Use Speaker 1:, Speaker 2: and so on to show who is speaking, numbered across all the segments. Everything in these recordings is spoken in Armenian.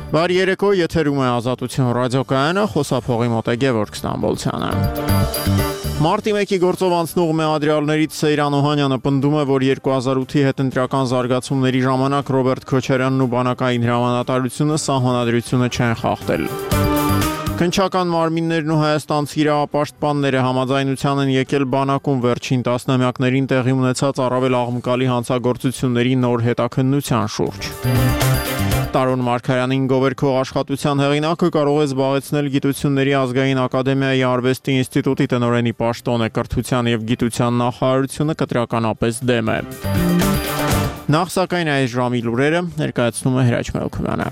Speaker 1: Բարի երեկո, եթերում է Ազատություն ռադիոկայանը, խոսափողի մոտ է Գևորգ Ստամբոլցյանը։ Մարտի 1-ի գործով անցնող մեադրյալներից Սեյրան Օհանյանը պնդում է, որ 2008-ի հետընտրական զարգացումների ժամանակ Ռոբերտ Քոչարյանն ու բանակային հրամանատարությունը սահմանադրությունը չեն խախտել։ Քննչական մարմիններն ու հայաստանցի իրավապաշտպանները համաձայնության են եկել բանակում վերջին տասնամյակներին տեղի ունեցած առավել աղմկալի հանցագործությունների նոր հետաքննության շուրջ։ Տարոն Մարգարյանին գովերքող աշխատության հեղինակը կարող է զբաղեցնել Գիտությունների ազգային ակադեմիայի արվեստի ինստիտուտի տնօրենի պաշտոնը, կրթության և գիտության նախարարությունը կտրականապես դեմ է։ Նախ սակայն այս ժամի լուրերը ներկայացնում է Հրաչ Մելքումյանը։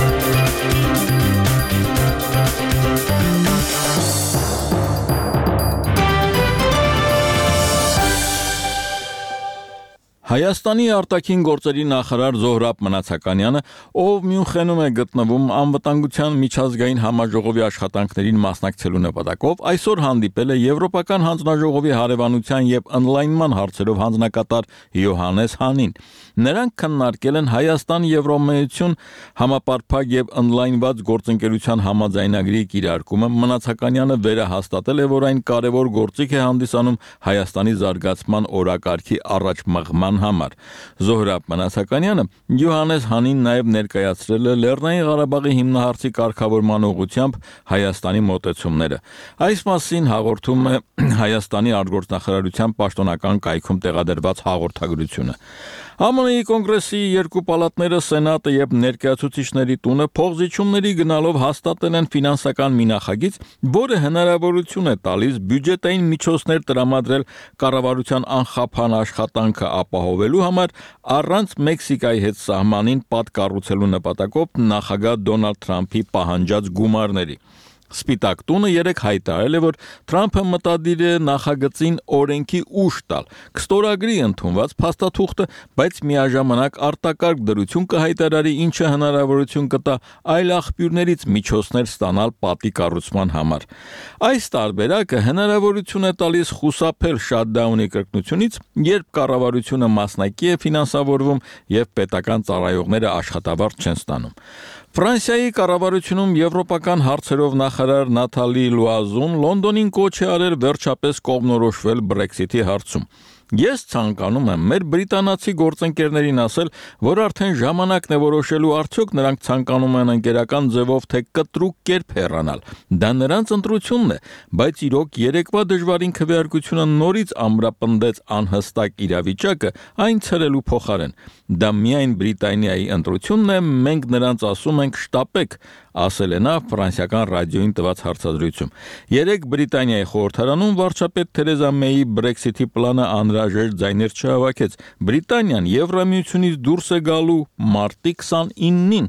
Speaker 2: Հայաստանի արտաքին գործերի նախարար Զոհրաբ Մնացականյանը, ով Մյունխենում է գտնվում անվտանգության միջազգային համաժողովի աշխատանքներին մասնակցելու նպատակով, այսօր հանդիպել է Եվրոպական հանձնաժողովի հարևանության և ընդլայնման հարցերով հանձնակատար Յոհաննես Հանին։ Նրանք քննարկել են Հայաստան-Եվրոմիություն համապարփակ և ընդլայնված գործընկերության համաձայնագրի կիրարկումը։ Մնացականյանը վերահաստատել է, որ այն կարևոր գործիք է հանդիսանում Հայաստանի զարգացման օրակարգի առաջ մղման համար։ Զոհրաբ Մնացականյանը Յոհաննես Հանին նաև ներկայացրել է Լեռնային Ղարաբաղի հիմնահարցի կարգավորման ուղղությամբ Հայաստանի մոտեցումները։ Այս մասին հաղորդում է Հայաստանի արտգործնախարարության պաշտոնական կայքում տեղադրված հաղորդագրությունը։ ԱՄՆ-ի կոնգրեսի երկու պալատները, Սենատը և Ներկայացուցիչների տունը փոխզիջումների գնալով հաստատել են ֆինանսական մի նախագիծ, որը հնարավորություն է տալիս բյուջետային միջոցներ տրամադրել կառավարության անխափան աշխատանքը ապահովելու համար առանց Մեքսիկայի հետ սահմանին պատկառուցելու նպատակով նախագահ Դոնալդ Թրամփի պահանջած գումարների։ Սպիտակ տունը երեկ հայտարարել է, որ Թրամփը մտադիր է նախագծին օրենքի ուժ տալ, կստորագրի ընդունված փաստաթուղթը, բայց միաժամանակ արտակարգ դրություն կհայտարարի, ինչը հնարավորություն կտա այլ աղբյուրներից միջոցներ ստանալ պատի կառուցման համար։ Այս տարբերակը հնարավորություն է տալիս խուսափել շաթդաունի կրկնությունից, երբ կառավարությունը մասնակի է ֆինանսավորվում և պետական ծառայողները աշխատավարձ չեն ստանում։ Ֆրանսիայի կառավարությունում եվրոպական հարցերով նախարար Նաթալի Լուազուն Լոնդոնին կոչ է արել վերջապես կողմնորոշվել Brexit-ի հարցում։ Ես ցանկանում եմ մեր բրիտանացի գործընկերներին ասել, որ արդեն ժամանակն է որոշելու արդյոք նրանք ցանկանում են ընկերական ձևով թե կտրուկ կերպ հեռանալ։ Դա նրանց ընտրությունն է, բայց իրոք երեկվա դժվարին քվեարկությունը նորից ամրապնդեց անհստակ իրավիճակը այն ցրելու փոխարեն։ Դա միայն Բրիտանիայի ընտրությունն է, մենք նրանց ասում ենք շտապեք, ասել է նա ֆրանսիական ռադիոյին տված հարցազրույցում։ Երեկ Բրիտանիայի խորհրդարանում վարչապետ Թերեզա Մեյի Brexit-ի պլանը անհրաժեշտ ձայներ չհավաքեց։ Բրիտանիան Եվրամիությունից դուրս է գալու մարտի 29-ին։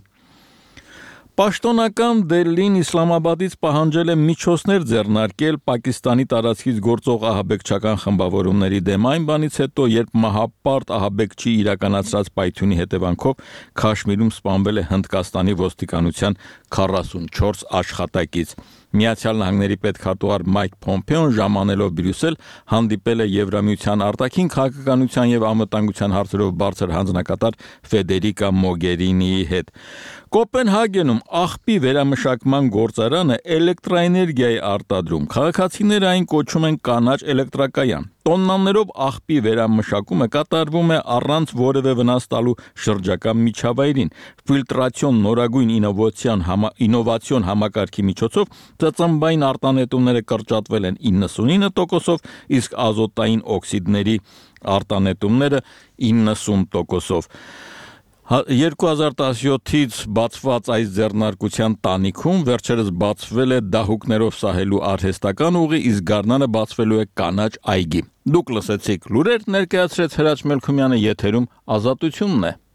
Speaker 2: Պաշտոնական Դելլին Իսլամաբադից պահանջել է միջոցներ ձեռնարկել Պակիստանի տարածքից գործող ահաբեկչական խմբավորումների դեմ այն բանից հետո, երբ մահապարտ ահաբեկչի իրականացրած պայթյունի հետևանքով Քաշմիրում սպանվել է Հնդկաստանի ոստիկանության 44 աշխատակից։ Միացյալ Նահանգների պետքարտուղար Մայք Փոմպեոն ժամանելով Բրյուսել հանդիպել է Եվրամիության արտաքին քաղաքականության և անվտանգության հարցերով բարձր հանձնակատար Ֆեդերիկա Մոգերինիի հետ։ Կոպենհագենում աղբի վերամշակման գործարանը էլեկտրաէներգիա է արտադրում։ Քաղաքացիները այն կոչում են կանաչ էլեկտրակայան։ Տոննաներով աղբի վերամշակումը կատարվում է առանց որևէ վնաս տալու շրջակա միջավայրին։ Ֆիլտրացիոն նորագույն ինովացիոն համակարգի միջոցով ծծմբային արտանետումները կրճատվել են 99%-ով, իսկ ազոտային օքսիդների արտանետումները 90%-ով։ 2017-ից բացված այս ձեռնարկության տանիքում վերջերս բացվել է դահուկներով սահելու արհեստական ուղի, իսկ գարնանը բացվելու է կանաչ այգի։ Դուք լսեցիք լուրեր, ներկայացրեց Հրաչ Մելքումյանը, եթերում Ազատությունն է։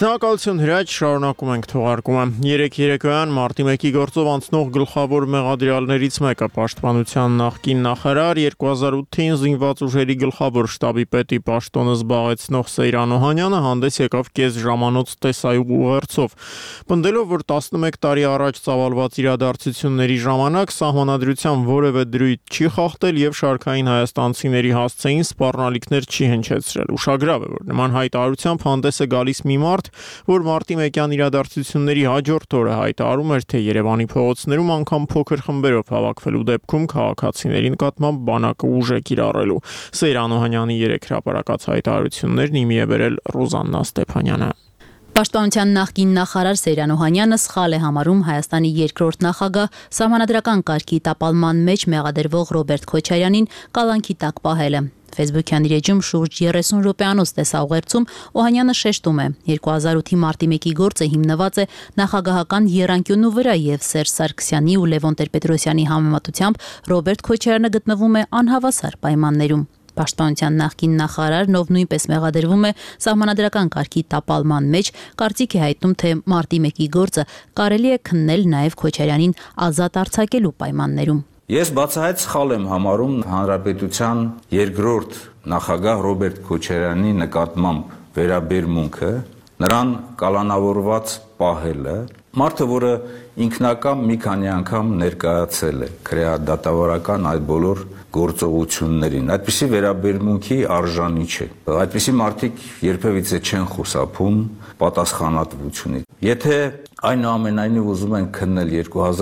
Speaker 1: Շնորհակալություն Հրաչ, շարունակում ենք թողարկումը։ 3 երեկոյան մարտի 1-ի գործով անցնող գլխավոր մեղադրյալներից մեկը պաշտպանության նախկին նախարար 2008-ին զինված ուժերի գլխավոր շտաբի պետի պաշտոնը զբաղեցնող Սեյրան Օհանյանը հանդես եկավ կես ժամանոց տեսայու ուղերձով, պնդելով, որ 11 տարի առաջ ծավալված իրադարձությունների ժամանակ սահմանադրության որևէ դրույթ չի խախտել եւ շարքային հայաստանցիների հասցեին սպառնալիքներ չի հնչեցրել։ Ուշագրավ է, որ նման հայտարարությամբ հանդես է գալիս մի մարդ, որ մարտի 1-յան իրադարձությունների հաջորդ օրը հայտարարում էր, թե Երևանի փողոցներում անգամ փոքր խմբերով հավաքվելու դեպքում քաղաքացիների նկատմամբ բանակը ուժ է կիրառելու։ Սեյրան Օհանյանի 3 հրապարակած հայտարարություններն իմի է բերել Ռոզաննա Ստեփանյանը։
Speaker 3: Պաշտպանության նախկին նախարար Սեյրան Օհանյանը սխալ է համարում Հայաստանի երկրորդ նախագահ սահմանադրական կարգի տապալման մեջ մեղադրվող Ռոբերտ Քոչարյանին կալանքի տակ պահելը։ Facebook-յան իր էջում շուրջ 30 րոպեանոց տեսաուղերձում Օհանյանը շեշտում է. 2008-ի մարտի 1-ի գործը հիմնված է նախագահական եռանկյունու վրա եւ Սերժ Սարգսյանի ու Լևոն Տեր-Պետրոսյանի համեմատությամբ Ռոբերտ Քոչարյանը գտնվում է անհավասար պայմաններում։ Պաշտպանության նախկին նախարարն, ով նույնպես մեղադրվում է սահմանադրական կարգի տապալման մեջ, կարծիք է հայտնում, թե մարտի 1-ի գործը կարելի է քննել նաև Քոչարյանին ազատ արձակելու պայմաններում։
Speaker 4: Ես բացահայտ սխալ եմ համարում Հանրապետության երկրորդ նախագահ Ռոբերտ Քոչարյանի նկատմամբ վերաբերմունքը, նրան կալանավորված պահելը, մարդը, որը ինքնակամ մի քանի անգամ ներկայացել է քրեադատավարական այդ բոլոր գործողություններին, այդպիսի վերաբերմունքի արժանի չէ։ Այդպիսի մարդիկ երբևիցե չեն խուսափում պատասխանատվությունից։ Եթե այնուամենայնիվ ուզում են քննել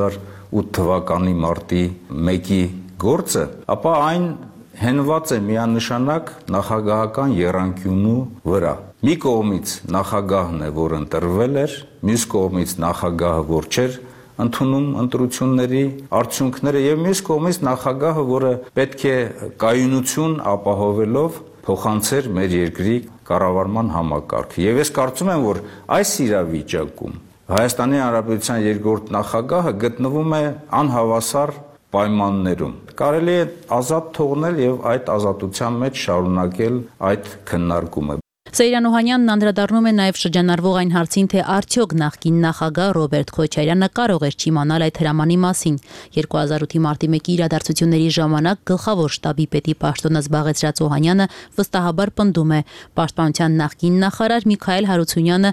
Speaker 4: 2008 թվականի մարտի 1-ի գործը, ապա այն հենված է միանշանակ նախագահական եռանկյունու վրա։ Մի կողմից նախագահն է, որ ընտրվել էր, մյուս կողմից նախագահը, որ չէր ընդունում ընտրությունների արդյունքները եւ մյուս կողմից նախագահը, որը պետք է կայունություն ապահովելով փոխանցեր մեր երկրի կառավարման համակարգը։ Եվ ես կարծում եմ, որ այս իրավիճակում Հայաստանի Հանրապետության երկրորդ նախագահը գտնվում է անհավասար պայմաններում։ Կարելի է ազատ թողնել եւ այդ ազատության մեջ շարունակել այդ քննարկումը։
Speaker 3: Սեյրան Օհանյանն անդրադառնում է նաև շրջանառվող այն հարցին, թե արդյոք նախկին նախագահ Ռոբերտ Քոչարյանը կարող էր չիմանալ այդ հրամանի մասին։ 2008-ի մարտի 1-ի իրադարձությունների ժամանակ գլխավոր շտաբի պետի պաշտոնը զբաղեցրած Օհանյանը վստահաբար պնդում է, պաշտպանության նախկին նախարար Միքայել Հարությունյանը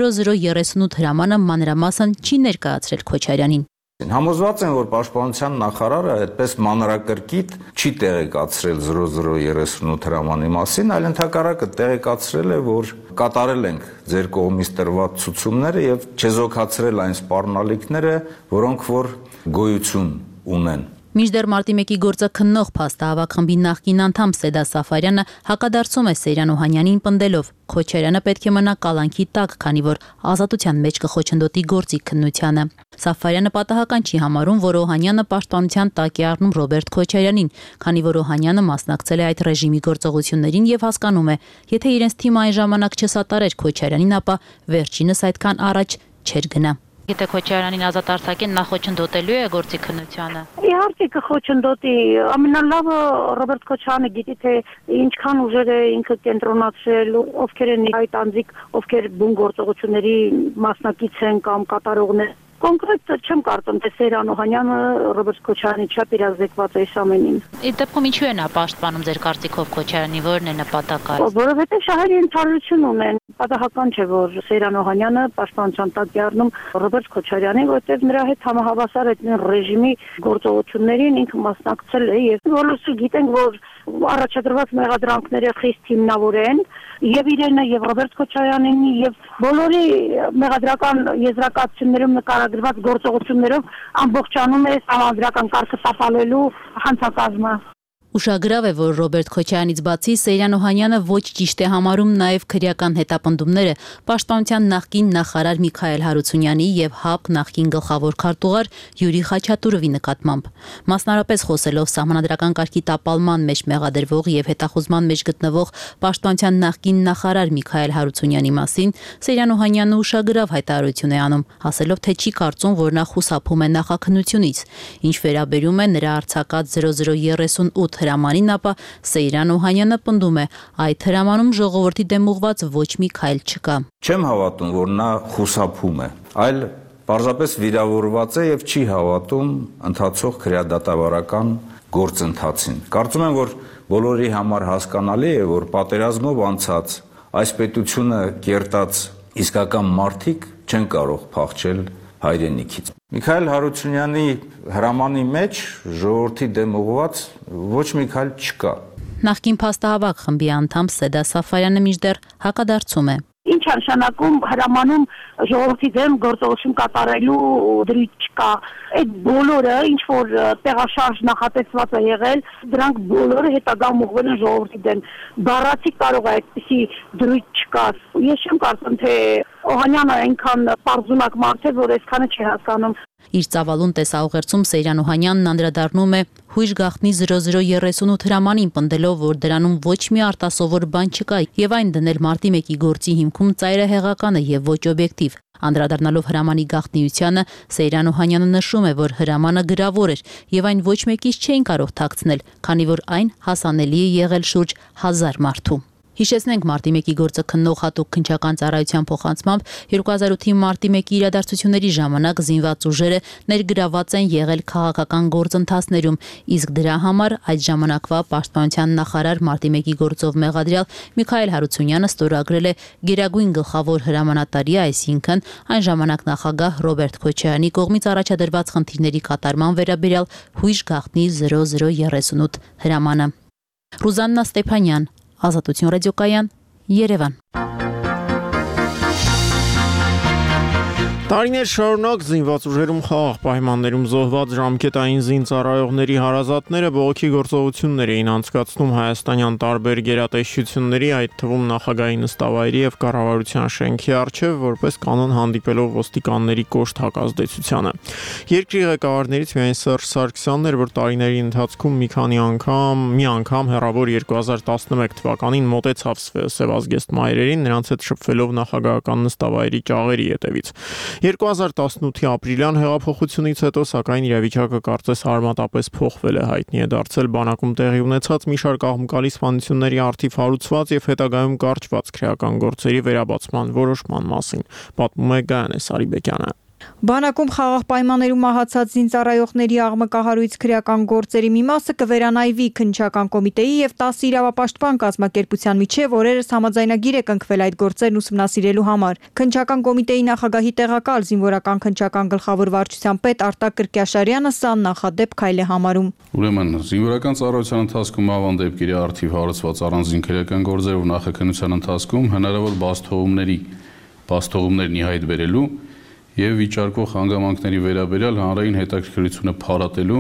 Speaker 3: 0038 հրամանը մանրամասն չի ներկայացրել Քոչարյանին։
Speaker 4: Համոզված եմ, որ պաշտպանության նախարարը այդպես մանրակրկիտ չի տեղեկացրել 0038 հրամանի մասին, այլ ընդհակառակը տեղեկացրել է, որ կատարել ենք ձեր կողմից տրված ցուցումները եւ չեզոքացրել այն սպառնալիքները, որոնք որ գոյություն ունեն։
Speaker 3: Մինչդեռ մարտի 1-ի գործը քննող փաստահավաք խմբի նախկին անդամ Սեդա Սաֆարյանը հակադարձում է Սեյրան Օհանյանին պնդելով. Քոչարյանը պետք է մնա կալանքի տակ, քանի որ ազատության մեջ կխոչընդոտի գործի քննությանը։ Սաֆարյանը պատահական չի համարում, որ Օհանյանը պաշտպանության տակ է առնում Ռոբերտ Քոչարյանին, քանի որ Օհանյանը մասնակցել է այդ ռեժիմի գործողություններին եւ հասկանում է, եթե իրենց թիմը այն ժամանակ չսատարեր Քոչարյանին, ապա վերջինս այդքան առաջ չէր գնա։ Եթե Քոչարյանին ազատ արձակեն, նա խոչընդոտելու է գործի քննությանը։
Speaker 5: Իհարկե կխոչընդոտի, ամենալավը Ռոբերտ Քոչարյանը գիտի, թե ինչքան ուժեր է ինքը կենտրոնացրել, ովքեր են այդ անձիկ, ովքեր բուն գործողությունների մասնակից են կամ կատարողներ։ Կոնկրետ չեմ կարծում, թե Սեյրան Օհանյանը Ռոբերտ Քոչարյանի չափ իրազեկված է այս ամենին։
Speaker 3: Այդ դեպքում ինչու է նա պաշտպանում ձեր կարծիքով Քոչարյանի, որն է նպատակը։
Speaker 5: Որովհետև շահերի ընդհանրություն ունեն։ Պատահական չէ, որ Սեյրան Օհանյանը պաշտպանության տակ է առնում Ռոբերտ Քոչարյանին, որտեղ նրա հետ համահավասար այդ ռեժիմի գործողություններին ինքը մասնակցել է եւ բոլորս գիտենք, որ առաջադրված մեղադրանքները խիստ հիմնավոր են եւ իրենը եւ Ռոբերտ Քոչարյանին եւ բոլորի մեղադրական եզրակացություններում նկարագրված գործողություններով ամբողջանում է համադրական կարգը տապալելու հանցակազմը։
Speaker 3: Ուշագրավ է, որ Ռոբերտ Քոչարյանից բացի Սեյրան Օհանյանը ոչ ճիշտ է համարում նաև քրեական հետապնդումները պաշտպանության նախկին նախարար Միքայել Հարությունյանի եւ ՀԱՊ նախկին գլխավոր քարտուղար Յուրի Խաչատուրովի նկատմամբ։ Մասնարարպես խոսելով սահմանադրական կարգի տապալման մեջ մեղադրվող եւ հետախուզման մեջ գտնվող պաշտպանության նախկին նախարար Միքայել Հարությունյանի մասին Սեյրան Օհանյանը ուշագրավ հայտարարություն է անում, ասելով, թե չի կարծում, որ նա խուսափում է նախաքննությունից։ Ինչ վերաբերում է նրա արձակած 0038 հրամանին, ապա Սեյրան Օհանյանը պնդում է, այդ հրամանում ժողովրդի դեմ ուղված ոչ մի քայլ չկա։
Speaker 4: Չեմ հավատում, որ նա խուսափում է, այլ պարզապես վիրավորված է եւ չի հավատում ընթացող քրեադատավարական գործընթացին։ Կարծում եմ, որ բոլորի համար հասկանալի է, որ պատերազմով անցած այս պետությունը կերտած իսկական մարդիկ չեն կարող փախչել հայրենիքից։ Միքայել Հարությունյանի հրամանի մեջ ժողովրդի դեմ ուղղված ոչ մի քայլ չկա։
Speaker 3: Նախկին փաստահավաք խմբի անդամ Սեդա Սաֆարյանը մինչդեռ հակադարձում է։
Speaker 5: Ինչ նշանակում հրամանում ժողովրդի դեմ գործողություն կատարելու դրույթ չկա։ Այդ բոլորը ինչ որ տեղաշարժ նախատեսված է եղել, դրանք բոլորը հետագայում ուղղվել են ժողովրդի դեմ։ Բառացի կարող է այդպիսի դրույթ չկա։ Ես չեմ կարծում, թե Օհանյանը այնքան պարզունակ մարդ է, որ այսքանը չի հասկանում։
Speaker 3: Իր ծավալուն տեսաուղերձում Սեյրան Օհանյանն անդրադառնում է հույժ գաղտնի 0038 հրամանին, պնդելով, որ դրանում ոչ մի արտասովոր բան չկա եւ այն դնել մարտի 1-ի գործի հիմքում ծայրահեղական է եւ ոչ օբյեկտիվ։ Անդրադառնալով հրամանի գաղտնիությանը, Սեյրան Օհանյանը նշում է, որ հրամանը գրավոր էր եւ այն ոչ մեկից չէին կարող թաքցնել, քանի որ այն հասանելի է եղել շուրջ 1000 մարդու։ Հիշեցնենք մարտի 1-ի գործը քննող հատուկ քննչական ծառայության փոխանցմամբ 2008-ի մարտի 1-ի իրադարձությունների ժամանակ զինված ուժերը ներգրաված են եղել քաղաքական գործընթացներում, իսկ դրա համար այդ ժամանակվա պաշտպանության նախարար մարտի 1-ի գործով մեղադրյալ Միքայել Հարությունյանը ստորագրել է գերագույն գլխավոր հրամանատարի, այսինքն այն ժամանակ նախագահ Ռոբերտ Քոչարյանի կողմից առաջադրված խնդիրների կատարման վերաբերյալ հույժ գաղտնի 0038 հրամանը։ Ռուզաննա Ստեփանյան, Ազատություն ռադիոկայան, Երևան։
Speaker 1: Տարիներ շարունակ զինված ուժերում խաղաղ պայմաններում զոհված ժամկետային զինծառայողների հարազատները բողոքի գործողություններ էին անցկացնում հայաստանյան տարբեր գերատեսչությունների, այդ թվում նախագահի նստավայրի եւ կառավարության շենքի առջեւ, որպես կանոն հանդիպելով ոստիկանների կոշտ հակազդեցությանը։ Երկրի ղեկավարներից միայն Սերժ Սարգսյանն էր, որ տարիների ընթացքում մի անգամ հեռավոր 2011 թվականին մոտեցավ Սևազգեստ մայրերին, նրանց հետ շփվելով նախագահական նստավայրի ճաղերի հետևից։ 2018-ի ապրիլյան հեղափոխությունից հետո, սակայն իրավիճակը կարծես արմատապես փոխվել է, հայտնի է դարձել բանակում տեղի ունեցած մի շարք աղմկալի սպանությունների առթիվ հարուցված եւ հետագայում կարճված քրեական գործերի վերաբացման որոշման մասին, պատմում է Գայանե Սարիբեկյանը։
Speaker 6: Բանակում խաղաղ պայմաններում մահացած զինծառայողների աղմկահարույց քրեական գործերի մի մասը կվերանայվի քննչական կոմիտեի եւ 10 իրավապաշտպան կազմակերպության միջև օրերս համաձայնագիր է կնքվել այդ գործերն ուսումնասիրելու համար։ Քննչական կոմիտեի նախագահի տեղակալ զինվորական քննչական գլխավոր վարչության պետ Արտակ Կրկյաշարյանը սա նախադեպ քայլ է համարում։
Speaker 7: Ուրեմն զինվորական ծառայության ընթացքում ավան դեպքերի առթիվ հարուցված առանձին քրեական գործերով նախաքննության ընթացքում հնարավոր բացթողումներն ի հայտ բերելու եւ վիճարկող հանգամանքների վերաբերյալ հանրային հետաքրքրությունը փարատելու,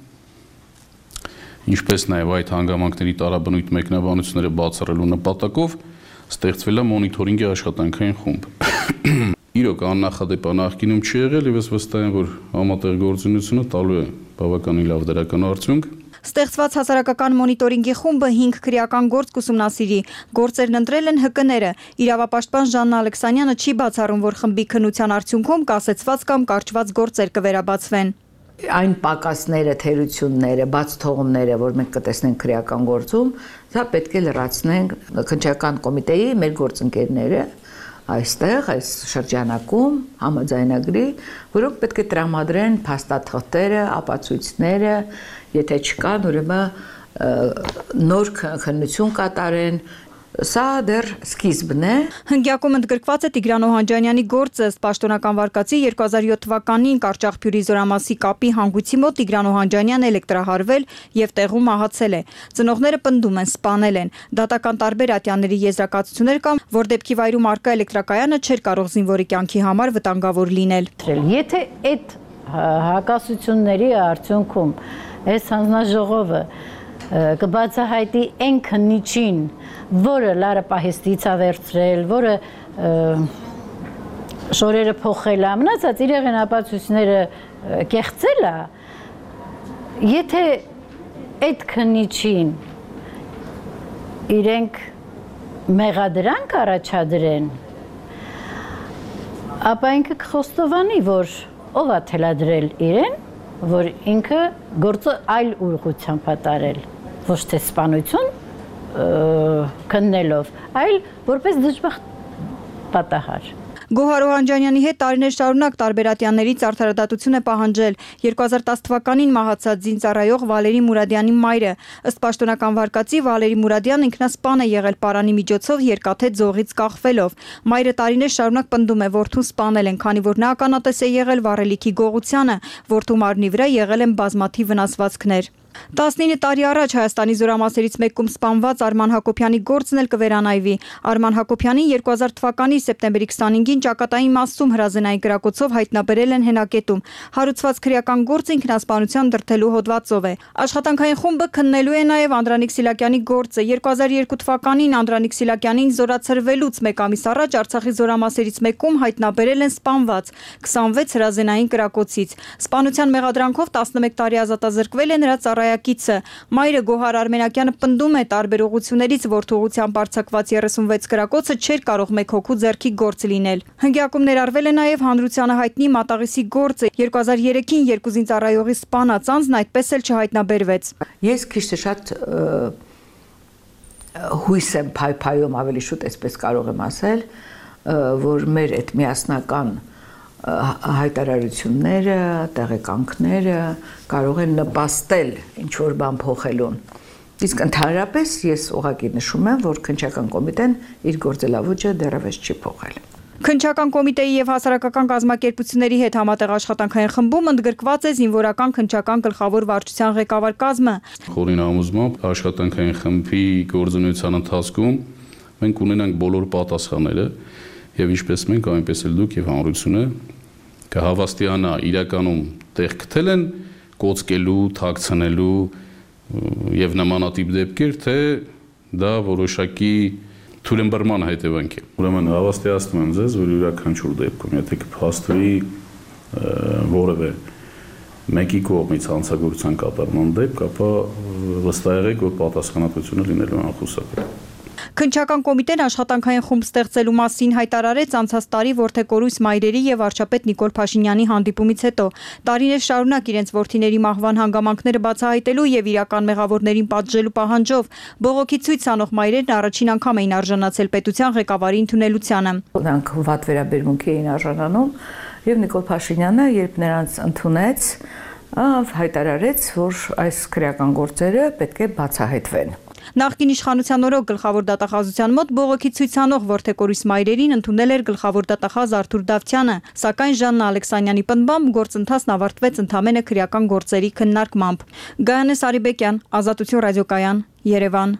Speaker 7: ինչպես նաեւ այդ հանգամանքների տարաբնույթ մեկնաբանությունները բացառելու նպատակով ստեղծվել է մոնիթորինգի աշխատանքային խումբ։ Իրոք աննախադեպ նախկինում չի եղել եւ ես վստահ եմ, որ համատեղ գործունեությունը տալու է բավականին լավ դրական արդյունք։
Speaker 6: Ստեղծված հասարակական մոնիտորինգի խումբը 5 քրեական գործ կուսումնասիրի։ Գործերն ընտրել են ՀԿ-ները։ Իրավապաշտպան Ժաննա Ալեքսանյանը չի բացառում, որ խմբի քննության արդյունքում կասեցված կամ կարճված գործեր կվերաբացվեն։
Speaker 8: Այն պակասները, թերությունները, բաց թողումները, որ մենք կտեսնենք քրեական գործում, դա պետք է լրացնենք քննչական կոմիտեի մեր գործընկերները այստեղ, այս շրջանակում համաձայնագրի, որոնք պետք է տրամադրեն փաստաթղթերը, ապացույցները, եթե չկան, ուրեմն նոր քննություն կատարեն։ Սա դեռ սկիզբն է։
Speaker 6: Հնգյակում ընդգրկված է Տիգրան Օհանջանյանի գործը, ըստ պաշտոնական վարկածի 2007 թվականին Կարճախփյուրի Զորամասի կապի հանգույցի մոտ Տիգրան Օհանջանյանը էլեկտրահարվել եւ տեղում մահացել է։ Ծնողները պնդում են, սպանել են։ Դատական տարբեր ատյանների եզրակացություններ կան, որ դեպքի վայրում արկա էլեկտրակայանը չէր կարող զինվորի կյանքի համար վտանգավոր լինել։
Speaker 9: Եթե այդ հակասությունների արդյունքում այս հանձնաժողովը կբացահայտի այն քննիչին, որը լարը պահեստից է վերցրել, որը շորերը փոխել է, մնացած իր ապացույցները կեղծել է, եթե այդ քննիչին իրենք մեղադրանք առաջադրեն, ապա ինքը կխոստովանի, որ ով է թելադրել իրեն, որ ինքը գործը այլ ուղղությամբ է տարել։ ոչ թե սպանություն քննելով, այլ որպես դժբախտ պատահար։
Speaker 6: Գոհար Օհանջանյանի հետ տարիներ շարունակ տարբերատյաններից արդարադատություն է պահանջել 2010 թվականին մահացած զինծառայող Վալերի Մուրադյանի մայրը։ Ըստ պաշտոնական վարկածի Վալերի Մուրադյանը ինքնասպան է եղել պարանի միջոցով երկաթե ձողից կախվելով։ Մայրը տարիներ շարունակ պնդում է, որդուն սպանել են, քանի որ նա ականատես է եղել վառելիքի գողությանը, որդու մարմնի վրա եղել են բազմաթիվ վնասվածքներ։ 19 տարի առաջ Հայաստանի զորամասերից մեկում սպանված Արման Հակոբյանի գործն էլ կվերանայվի։ Արման Հակոբյանին 2000 թվականի սեպտեմբերի 25-ին ճակատային մասում հրազենային կրակոցով հայտնաբերել են հենակետում։ Հարուցված քրեական գործը ինքնասպանության դրդելու հոդվածով է։ Աշխատանքային խումբը քննելու է նաև Անդրանիկ Սիլակյանի գործը։ 2002 թվականին Անդրանիկ Սիլակյանին զորացրվելուց մեկ ամիս առաջ Արցախի զորամասերից մեկում հայտնաբերել են սպանված 26 հրազենային կրակոցից։ Սպանության մեղադրանքով 11 տարի ազատազրկվել է նրա ծառայակիցը։ Մայրը Գոհար Արմենակյանը պնդում է տարբեր ուղղություններից որդուղությամբ արձակված 36 կրակոցը չէր կարող մեկ հոգու ձեռքի գործ լինել։ Հնգյակում ներառվել է նաև հանրությանը հայտնի Մատաղիսի գործը։ 2003-ին երկու զինծառայողի սպանած անձն այդպես էլ չհայտնաբերվեց։
Speaker 8: Ես քիչ թե շատ հույս եմ փայփայում, ավելի շուտ այսպես կարող եմ ասել, որ մեր այդ միասնական հայտարարությունները, տեղեկանքները կարող են նպաստել ինչ-որ բան փոխելուն։ Իսկ ընդհանրապես ես ուղղակի նշում եմ, որ քննչական կոմիտեն իր գործելավուճը դեռևս չի փոխել։
Speaker 6: Քննչական կոմիտեի եւ հասարակական կազմակերպությունների հետ համատեղ աշխատանքային խմբում ընդգրկված է զինվորական քննչական գլխավոր վարչության ղեկավար կազմը։
Speaker 7: Խորին համոզմամբ աշխատանքային խմբի գործունեության ընթացքում մենք ունենանք բոլոր պատասխանները եւ ինչպես մենք, այնպես էլ դուք եւ հանրությունը կհավաստիանա իրականում տեղ գտել են կոծկելու, թաքցնելու եւ նմանատիպ դեպքեր, թե դա որոշակի թույլըմբռնման հետևանք է։ Ուրեմն հավաստիացնում եմ ձեզ, որ յուրաքանչյուր դեպքում, եթե կփաստվի որևէ մեկի կողմից հանցագործության կատարման դեպք, ապա վստահ եղեք, որ պատասխանատվությունը լինելու է անխուսափելի։
Speaker 6: Քննչական կոմիտեն աշխատանքային խումբ ստեղծելու մասին հայտարարեց անցած տարի Որթեկորույս մայրերի եւ վարչապետ Նիկոլ Փաշինյանի հանդիպումից հետո։ Տարիներ շարունակ իրենց որդիների մահվան հանգամանքները բացահայտելու եւ իրական մեղավորներին պատժելու պահանջով բողոքի ցույց անող մայրերն առաջին անգամ էին արժանացել պետության ղեկավարի ընդունելությանը։
Speaker 8: Նրանք վատ վերաբերմունքի էին արժանանում եւ Նիկոլ Փաշինյանը, երբ նրանց ընդունեց, հայտարարեց, որ այս քրեական գործերը պետք է բացահայտվեն։
Speaker 6: Նախկին իշխանության օրոք գլխավոր դատախազության մոտ բողոքի ցույց անող Որթեկորույս մայրերին ընդունել էր գլխավոր դատախազ Արթուր Դավթյանը, սակայն Ժաննա Ալեքսանյանի պնդմամբ գործընթացն ավարտվեց ընդամենը քրեական գործերի քննարկմամբ։ Գայանե Սարիբեկյան, Ազատություն ռադիոկայան, Երևան։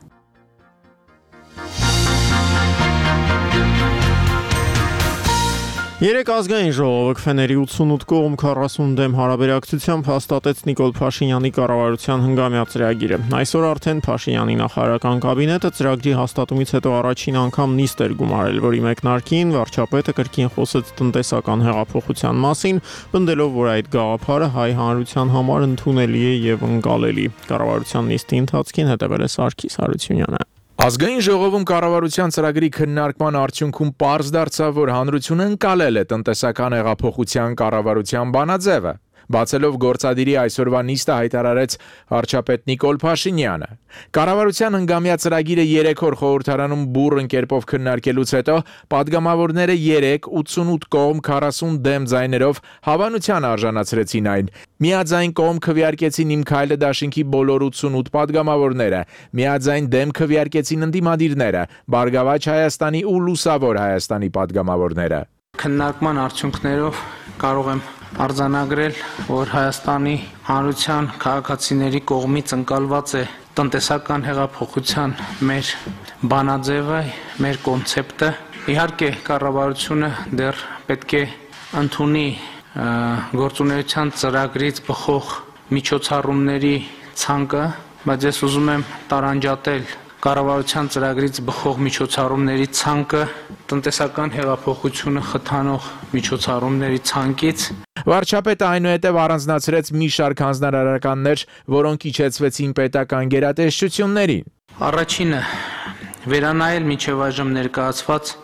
Speaker 1: Երեք ազգային ժողովը քվեների 88 կողմ 40 դեմ հարաբերակցությամբ հաստատեց Նիկոլ Փաշինյանի կառավարության հնգամյա ծրագիրը։ Այսօր արդեն Փաշինյանի նախարարական կաբինետը ծրագրի հաստատումից հետո առաջին անգամ նիստ էր գումարել, որի մեկնարկին վարչապետը կրկին խոսեց տնտեսական հեղափոխության մասին, պնդելով, որ այդ գաղափարը հայ հանրության համար ընդունելի է եւ ընկալելի։ Կառավարության նիստի ընթացքին հետևել է Սարգիս Հարությունյանը։
Speaker 10: Ազգային ժողովում կառավարության ծրագրի քննարկման արդյունքում պարզ դարձավ, որ հանրությունը ընկալել է տնտեսական հեղափոխության կառավարության բանաձևը։ Բացելով գործադիրի այսօրվա նիստը հայտարարեց վարչապետ Նիկոլ Փաշինյանը։ Կառավարության հնգամյա ծրագիրը 3 օր խորհրդարանում բուռն կերպով քննարկելուց հետո պատգամավորները 88 կողմ 40 դեմ ձայներով հավանության արժանացրեցին այն։ Միաձայն կողմ քվեարկեցին Իմ քայլը դաշինքի բոլոր 88 պատգամավորները, միաձայն դեմ քվեարկեցին ընդդիմադիրները, Բարգավաճ Հայաստանի ու Լուսավոր Հայաստանի պատգամավորները։
Speaker 11: Քննարկման արդյունքներով կարող եմ արձանագրել, որ Հայաստանի հանրության քաղաքացիների կողմից ընկալված է տնտեսական հեղափոխության մեր բանաձևը, մեր կոնցեպտը։ Իհարկե, կառավարությունը դեռ պետք է ընդունի գործունեության ծրագրից բխող միջոցառումների ցանկը, բայց ես ուզում եմ տարանջատել կառավարության ծրագրից բխող միջոցառումների ցանկը տնտեսական հեղափոխությունը խթանող միջոցառումների ցանկից։
Speaker 10: Վարչապետը այնուհետև առանձնացրեց մի շարք հանձնարարականներ, որոնք իջեցվեցին պետական գերատեսչություններին։
Speaker 11: Առաջինը վերանայել մինչև այժմ ներկայացված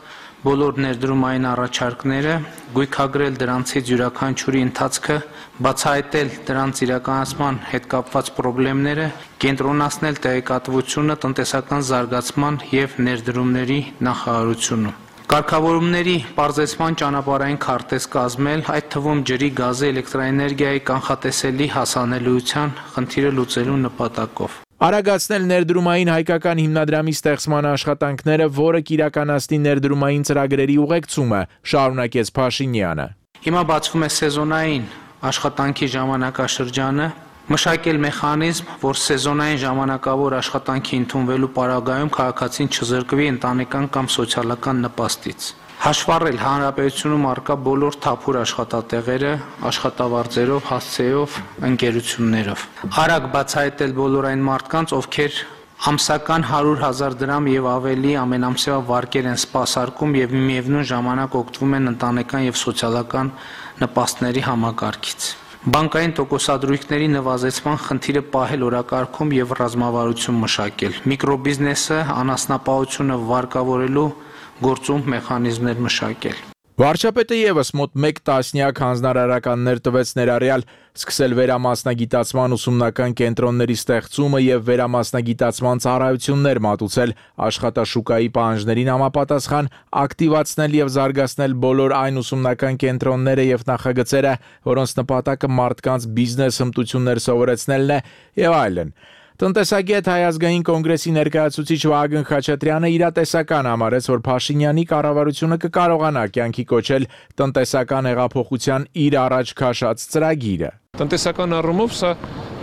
Speaker 11: բոլոր ներդրումային առաջարկները, գույքագրել դրանցից յուրաքանչյուրի ընթացքը, բացահայտել դրանց իրականացման հետ կապված խնդիրները, կենտրոնացնել տեղեկատվությունը տնտեսական զարգացման և ներդրումների նախարարությունում։ Կարգավորումների պարզեցման ճանապարհային քարտեզ կազմել, այդ թվում ջրի, գազի, էլեկտրաէներգիայի կանխատեսելի հասանելիության խնդիրը լուծելու նպատակով։
Speaker 10: Արագացնել ներդրումային հայկական հիմնադրամի ստեղծման աշխատանքները, որը կիրականացնի ներդրումային ծրագրերի ուղեկցումը, շարունակեց Փաշինյանը։
Speaker 11: Հիմա բացվում է սեզոնային աշխատանքի ժամանակաշրջանը, մշակել մեխանիզմ, որ սեզոնային ժամանակավոր աշխատանքի ընդունվելու պարագայում քաղաքացին չզրկվի ընտանեկան կամ սոցիալական նպաստից։ Հաշվառել հանրապետությունում առկա բոլոր թափուր աշխատատեղերը, աշխատավարձերով, հասցեով, ընկերություններով։ Արագ բացահայտել բոլոր այն մարդկանց, ովքեր ամսական 100,000 դրամ եւ ավելի ամենամսյա վարկեր են սպասարկում եւ միևնույն ժամանակ օգտվում են ընտանեկան եւ սոցիալական նպաստների համակարգից։ Բանկային տոկոսադրույքների նվազեցման խնդիրը պահել օրակարգում եւ ռազմավարություն մշակել։ Միկրոբիզնեսը, անասնապահությունը վարկավորելու գործում մեխանիզմներ մշակել։
Speaker 10: Վարչապետը եւս մոտ 1 տասնյակ հանձնարարականներ տվեց ներառյալ սկսել վերամասնագիտացման ուսումնական կենտրոնների ստեղծումը եւ վերամասնագիտացման ծառայություններ մատուցել աշխատաշուկայի պահանջներին համապատասխան, ակտիվացնել եւ զարգացնել բոլոր այն ուսումնական կենտրոնները եւ նախագծերը, որոնց նպատակը մարդկանց բիզնես հմտություններ սովորեցնելն է եւ այլն։ Տնտեսագետ Հայ ազգային կոնգրեսի ներկայացուցիչ Վահագն Խաչատրյանը իրատեսական համարեց, որ Փաշինյանի կառավարությունը կկարողանա կյանքի կոչել տնտեսական հեղափոխության իր առաջ քաշած ծրագիրը։
Speaker 12: Տնտեսական առումով սա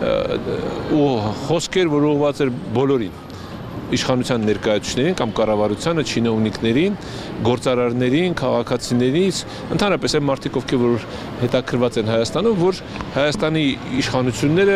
Speaker 12: խոսքեր, որ ուղղված էր բոլորին, իշխանության ներկայացուցիչներին կամ կառավարությանը, չինովնիկներին, գործարարներին, քաղաքացիներից, ընդհանրապես այն մարդիկ, ովքեր որ հետաքրված են Հայաստանում, որ Հայաստանի իշխանությունները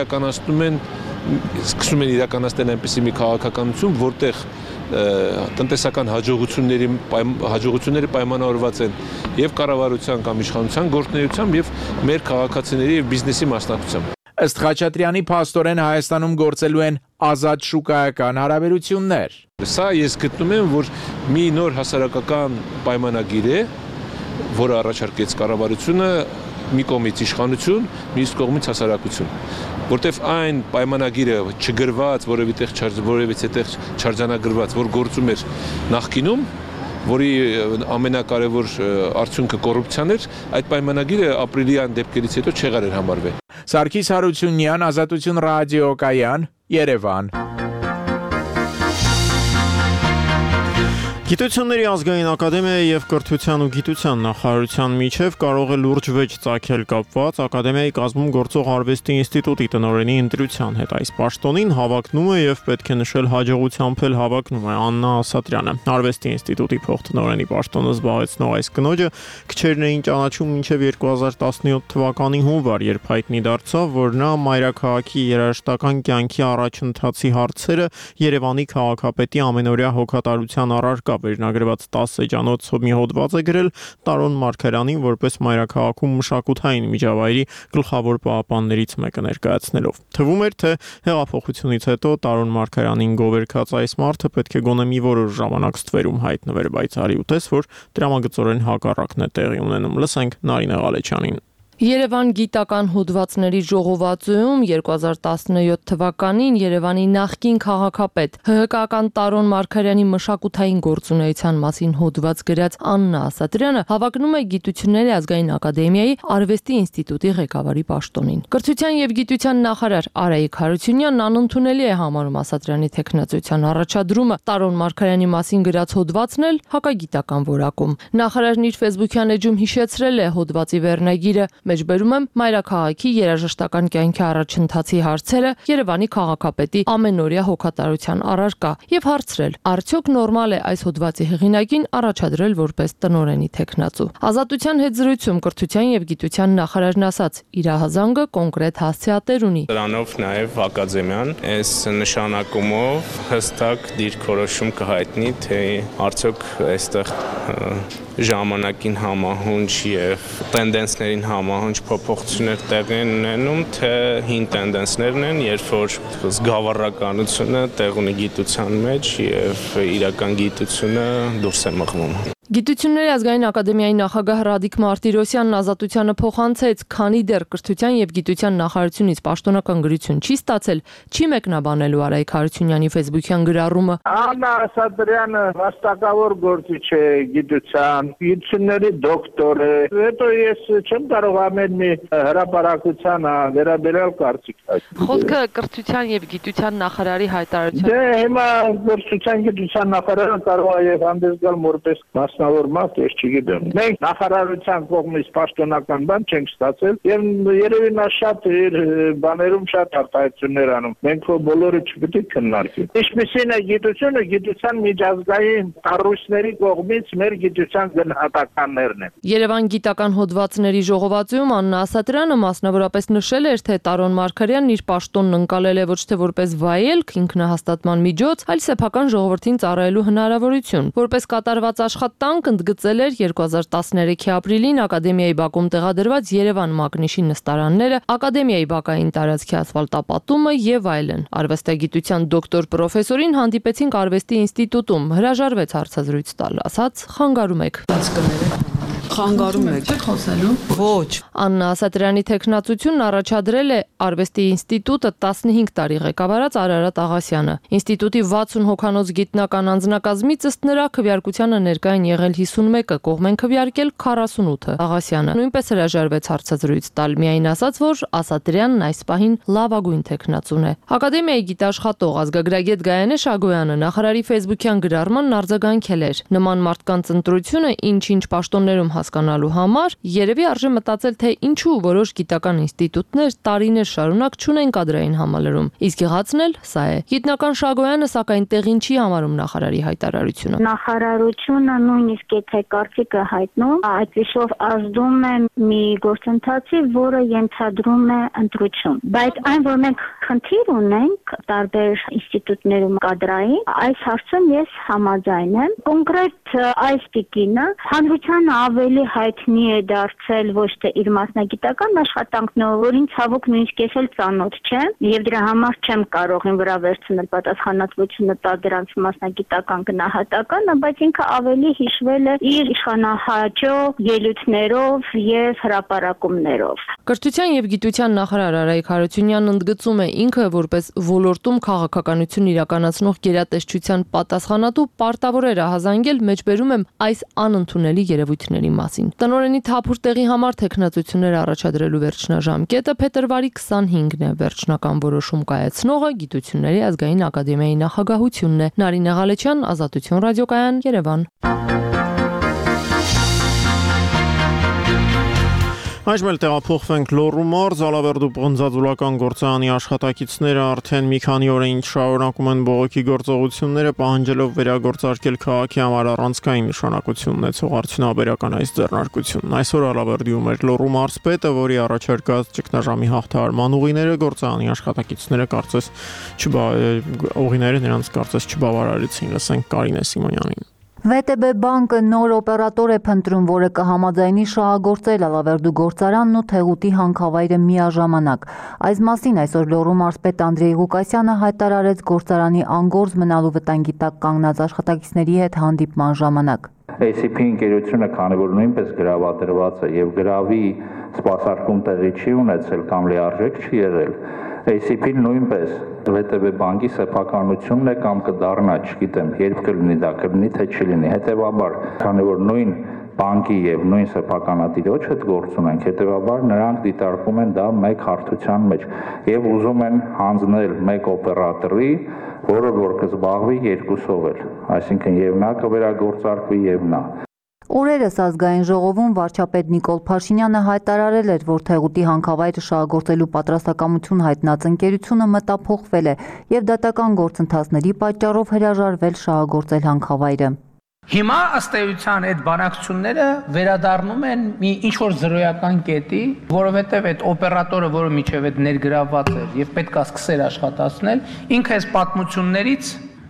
Speaker 12: սկսում են իրականացնել այնպիսի մի քաղաքականություն, որտեղ տնտեսական հաջողությունները պայմանավորված են եւ կառավարության կամ իշխանության գործունեությամբ եւ մեր քաղաքացիների եւ բիզնեսի մասնակցությամբ։
Speaker 10: Ըստ Խաչատրյանի փաստորեն Հայաստանում գործելու են ազատ շուկայական հարաբերություններ։
Speaker 12: Սա ես գտնում եմ, որ մի նոր հասարակական պայմանագիր է, որը առաջարկեց կառավարությունը, մի կողմից իշխանություն, մյուս կողմից հասարակություն, որտեվ այն պայմանագիրը չգրված, որևիցե տեղ չարձանագրված, որ գործում էր նախկինում, որի ամենակարևոր արդյունքը կոռուպցիան էր, այդ պայմանագիրը ապրիլյան դեպքերից հետո չեղար էր համարվել։
Speaker 10: Սարգիս Հարությունյան, Ազատություն ռադիոկայան, Երևան։
Speaker 1: Գիտությունների ազգային ակադեմիայի եւ կրթության ու գիտության նախարարության միջև կարող է լուրջ վեճ ծագել կապված ակադեմիայի կազմում գործող արվեստի ինստիտուտի տնօրենի ընտրության հետ։ Այս պաշտոնին հավակնում է եւ պետք է նշել հաջողությամբ էլ հավակնում է Աննա Ասատրյանը։ Արվեստի ինստիտուտի փոխտնօրենի պաշտոնը զբաղեցնող այս կնոջը քչերն էին ճանաչում մինչև 2017 թվականի հունվար, երբ հայտնի դարձավ, որ նա մայրաքաղաքի երաժշտական կյանքի առաջընթացի հարցերը Երևանի քաղաքապետի ամենօրյա հոգատարության առարկա վերնագրված 10 էջանոց մի հոդված է գրել Տարոն Մարգարյանին որպես մայրաքաղաքում մշակութային միջավայրի գլխավոր պահապաններից մեկը ներկայացնելով։ Թվում էր, թե հեղափոխությունից հետո Տարոն Մարգարյանին գովերքած այս մարդը պետք է գոնե մի որոշ ժամանակ ստվերում հայտնվեր, բայց արի ուտես, որ դրամագծորեն հակառակն է տեղի ունենում։ Լսենք Նարինե Ղալեչյանին։
Speaker 13: Երևան գիտական հոդվածների ժողովածուում 2017 թվականին Երևանի նախկին քաղաքապետ ՀՀԿ-ական Տարոն Մարգարյանի մշակութային գործունեության մասին հոդված գրած Աննա Ասատրյանը հավակնում է Գիտությունների ազգային ակադեմիայի արվեստի ինստիտուտի ղեկավարի պաշտոնին։ Կրթության եւ գիտության նախարար Արայիկ Հարությունյանն անընդունելի է համարում Ասատրյանի թեկնածության առաջադրումը Տարոն Մարգարյանի մասին գրած հոդվածն էլ հակագիտական որակում։ Նախարարն իր Facebook-յան էջում հիշեցրել է հոդվածի վերնագիրը Մեջբերում եմ մայրաքաղաքի երաժշտական կյանքի առաջընթացի հարցերը Երևանի քաղաքապետի ամենօրյա հոգատարության առարկա եւ հարցրել. արդյոք նորմալ է այս հոդվածի հեղինակին առաջադրել որպես տնօրենի թեկնածու։ Ազատության հետ զրույցում կրթության եւ գիտության նախարարն ասաց. իր հազանգը կոնկրետ հասցեատեր ունի։
Speaker 14: Դրանով նաեւ ակադեմիան այս նշանակումով հստակ դիրքորոշում կհայտնի, թե արդյոք այստեղ ժամանակին համահունչ եւ տենդենսներին համահունչ փոփոխություններ տեղի են ունենում, թե հին տենդենսներն են, երբ որ զգավառականությունը տեղ ունի գիտության մեջ եւ իրական գիտությունը դուրս է մղվում։
Speaker 13: Գիտությունների ազգային ակադեմիայի նախագահ Ռադիկ Մարտիրոսյանն Ազատությանը փոխանցեց, քանի դեռ կրթության եւ գիտության նախարարությունից պաշտոնական գրություն չի ստացել, չի մեկնաբանելու Արայք Հարությունյանի Facebook-յան գրառումը։
Speaker 15: Աննա Ասատրյանը վաստակավոր գործիչ է գիտությունների դոկտոր է։ Հետո ես չեմ կարող ամեն մի հրապարակության վերաբերել կարծիք։
Speaker 13: Խոսքը կրթության եւ գիտության նախարարի հայտարարության։
Speaker 15: Դե հիմա կրթության գիտության նախարարը կարող է եւ հանդես գալ որպես մասնավոր մարդ, ես չգիտեմ։ Մենք նախարարության կողմից պաշտոնական բան չենք ստացել եւ երևի նա շատ բաներում շատ արտահայտություններ անում։ Մենք բոլորը չպետք է քննարկենք։ Ինչպիսին է գիտությունը, գիտության միջազգային կառույցների կողմից մեր գիտության գնահատականներն են։
Speaker 13: Երևան գիտական հոդվածների ժողովածուում Աննա Ասատրյանը մասնավորապես նշել էր, թե Տարոն Մարգարյանն իր պաշտոնն ընկալել է ոչ թե որպես վայելք, ինքնահաստատման միջոց, այլ սեփական ժողովրդին ծառայելու հնարավորություն։ Որպես կատարված աշխատանք ընդգծել էր 2013-ի ապրիլին ակադեմիայի բակում տեղադրված Երևան Մագնիշի նստարանները, ակադեմիայի բակային տարածքի ասֆալտապատումը եւ այլն։ Արվեստագիտության դոկտոր պրոֆեսորին հանդիպեցինք Արվեստի ինստիտուտում, հրաժարվեց հարցազրույց տալ, ասաց՝ խանգարում եք։
Speaker 16: Խանգարում եք։ Չեք խոսելու։ Ոչ։
Speaker 13: Աննա Ասատրյանի տեխնացությունն առաջադրել է Արվեստի ինստիտուտը 15 տարի ղեկավարած Արարատ Աղասյանը։ Ինստիտուտի 60 հոգանոց գիտնական անձնակազմից ըստ նրա քվեարկությանը ներկա են եղել 51-ը, կողմ են քվեարկել 48-ը։ Աղասյանը նույնպես հրաժարվեց հարցազրույց տալ, միայն ասաց, որ Ասատրյանն այս պահին լավագույն տեխնացուն է։ Ակադեմիայի գիտաշխատող ազգագրագետ Գայանե Շագոյանը նախարարի Facebook-յան գրառմանն արձագանքել էր։ Նման մարդկանց ընտրությունը ինչ-ինչ պաշտոններում հասկանալու համար երևի արժե մտածել, թե ինչու որոշ գիտական ինստիտուտներ տարիներ շարունակ չունեն կադրային համալրում։ Իսկ եղածն էլ սա է։ Գիտնական Շագոյանը սակայն տեղին չի համարում նախարարի հայտարարությունը։
Speaker 17: Նախարարությունը նույնիսկ եթե կարծիքը հայտնում, այդպիսով ազդում է մի գործընթացի, որը ենթադրում է ընտրություն։ Բայց այն, որ մենք խնդիր ունենք տարբեր ինստիտուտներում կադրային, այս հարցում ես համաձայն եմ։ Կոնկրետ այս տիկինը հանրությանը ավելի հայտնի է դարձել ոչ թե իր մասնագիտական աշխատանքներով, որին ցավոք նույնիսկ ես էլ ծանոթ չեմ, եւ դրա համար չեմ կարող ին վրա վերցնել պատասխանատվությունը տալ դրանց մասնագիտական գնահատականը, բայց ինքը ավելի հիշվել է իր իշխանահաճո ելույթներով եւ հրապարակումներով։
Speaker 13: Կրթության եւ գիտության նախարար Արայք Հարությունյանն ընդգծում է ինքը որպես ոլորտում քաղաքականություն իրականացնող գերատեսչության պատասխանատու պարտավոր էր ահազանգել մեջբերում եմ այս անընդունելի երևույթների մասին։ Տնօրենի թափուր տեղի համար տեխնացություններ առաջադրելու վերջնաժամկետը փետրվարի 25-ն է։ Վերջնական որոշում կայացնողը Գիտությունների ազգային ակադեմիայի նախագահությունն է։ Նարինե Ղալեչյան, Ազատություն ռադիոկայան, Երևան։
Speaker 1: Այժմ էլ տեղափոխվենք Լոռու մարզ, Ալավերդու պղնձաձուլական գործարանի աշխատակիցները արդեն մի քանի օր ինչ շարունակում են բողոքի գործողությունները, պահանջելով վերագործարկել քաղաքի համար առանցքային նշանակություն ունեցող արդյունաբերական այս ձեռնարկությունն։ Այսօր Ալավերդիում էր Լոռու մարզպետը, որի առաջարկած ճգնաժամի հաղթահարման ուղիները գործարանի աշխատակիցները կարծես չբավարարեցին, լսենք Կարինե Սիմոնյանին։
Speaker 18: ՎՏԲ բանկը նոր օպերատոր է փնտրում, որը կհամաձայնի շահագործել Ալավերդու գործարանն ու Թեղուտի հանքավայրը միաժամանակ։ Այս մասին այսօր Լոռու մարզպետ Անդրեյ Ղուկասյանը հայտարարեց գործարանի անգործ մնալու վտանգի տակ կանգնած աշխատակիցների հետ հանդիպման ժամանակ։
Speaker 19: ACP ընկերությունը, քանի որ նույնպես գրավադրված է եւ գրավի սպասարկում տեղի չի ունեցել կամ լիարժեք չի եղել, ACP-ն նույնպես ՎՏԲ բանկի սեփականությունն է կամ կդառնա, չգիտեմ, երբ կլինի դա, կլինի թե չլինի։ Հետևաբար, քանի որ նույն բանկի եւ նույն սեփականատիրոջ հետ գործ ունենք, հետևաբար նրանք դիտարկում են դա մեկ հարթության մեջ եւ ուզում են հանձնել մեկ օպերատորի, որը որ կզբաղվի երկուսով էլ, այսինքն եւ նա կվերագործարկվի եւ նա։
Speaker 18: Օրերս ազգային ժողովում վարչապետ Նիկոլ Փաշինյանը հայտարարել էր, որ Թեղուտի հանքավայրը շահագործելու պատրաստակամություն հայտնած ընկերությունը մտափոխվել է եւ դատական գործընթացների պատճառով հրաժարվել շահագործել հանքավայրը։
Speaker 11: Հիմա ըստ էության այդ բանակցությունները վերադառնում են մի ինչ-որ զրոյական կետի, որովհետև այդ օպերատորը, որը միջև այդ ներգրավված էր եւ պետք է սկսեր աշխատացնել, ինքը այս պատմություններից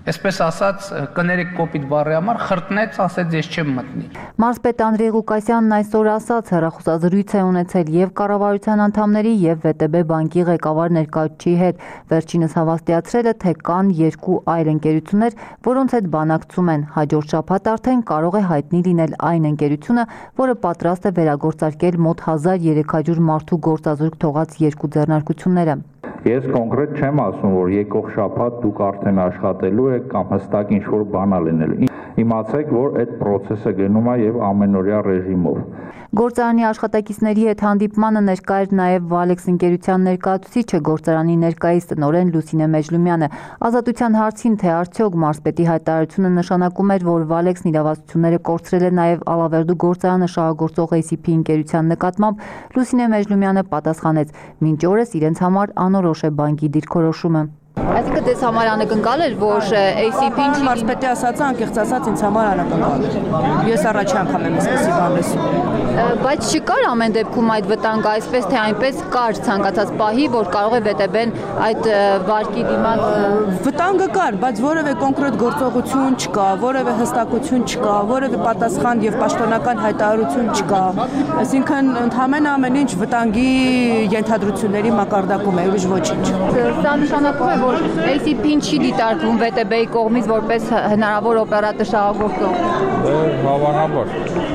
Speaker 11: այսպես ասած, կներեք կոպիտ բառի համար, խրտնեց, ասեց ես չեմ մտնի։
Speaker 18: Մարզպետ Անդրեյ Ղուկասյանն այսօր ասաց, հեռախոսազրույց է ունեցել եւ կառավարության անդամների եւ ՎՏԲ բանկի ղեկավար ներկայացուցիչի հետ։ Վերջինս հավաստիացրել է, թե կան 2 այլ ընկերություններ, որոնց հետ բանակցում են։ Հաջորդ շաբաթ արդեն կարող է հայտնի լինել այն ընկերությունը, որը պատրաստ է վերագործարկել մոտ 1300 մարդու գործազուրկ թողած 2 ձեռնարկությունները։
Speaker 19: Ես կոնկրետ չեմ ասում, որ եկող շաբաթ դուք արդեն աշխատելու եք կամ հստակ ինչ-որ բան ա լինելու։ Իմացեք, որ այդ process-ը գնում է եւ ամենօրյա ռեժիմով։
Speaker 18: Գործարանի աշխատակիցների հետ հանդիպմանը ներկա էր նաև Վալեքս ընկերության ներկայացուցիչը, գործարանի ներկայիս տնօրեն Լուսինե Մեջլումյանը։ Ազատության հարցին, թե արդյոք մարզպետի հայտարարությունը նշանակում էր, որ Վալեքսն իրավասությունները կորցրել է նաև Ալավերդու գործարանը շահագործող ACP ընկերության նկատմամբ, Լուսինե Մեջլումյանը պատասխանեց. «Մինչ օրս իրենց համար անորոշ է բանկի դիրքորոշումը»։ Այսինքն դες համար անակնկալ էր, որ ACP-ն
Speaker 16: մարզպետի ասածը անկեղծ ասած ինձ համար անակնկալ էր։ Ես առաջի անգամ եմ այսպեսի բան լսում։
Speaker 18: Բայց չկար ամեն դեպքում այդ վտանգը, այսպես թե այնպես կար ցանկացած պահի, որ կարող է ՎՏԲ-ն այդ վարկի դիմաց
Speaker 16: վտանգը կար, բայց որևէ կոնկրետ գործողություն չկա, որևէ հստակություն չկա, որևէ պատասխան եւ պաշտոնական հայտարարություն չկա։ Այսինքն ընդհանրապես ամեն ինչ վտանգի ենթադրությունների մակարդակում է, ուրիշ ոչինչ։
Speaker 18: Սա նշանակում է, որ ACP-ն չի դիտարկվում ՎՏԲ-ի կողմից որպես հնարավոր օպերատոր շահագործող։
Speaker 19: Հավանաբար։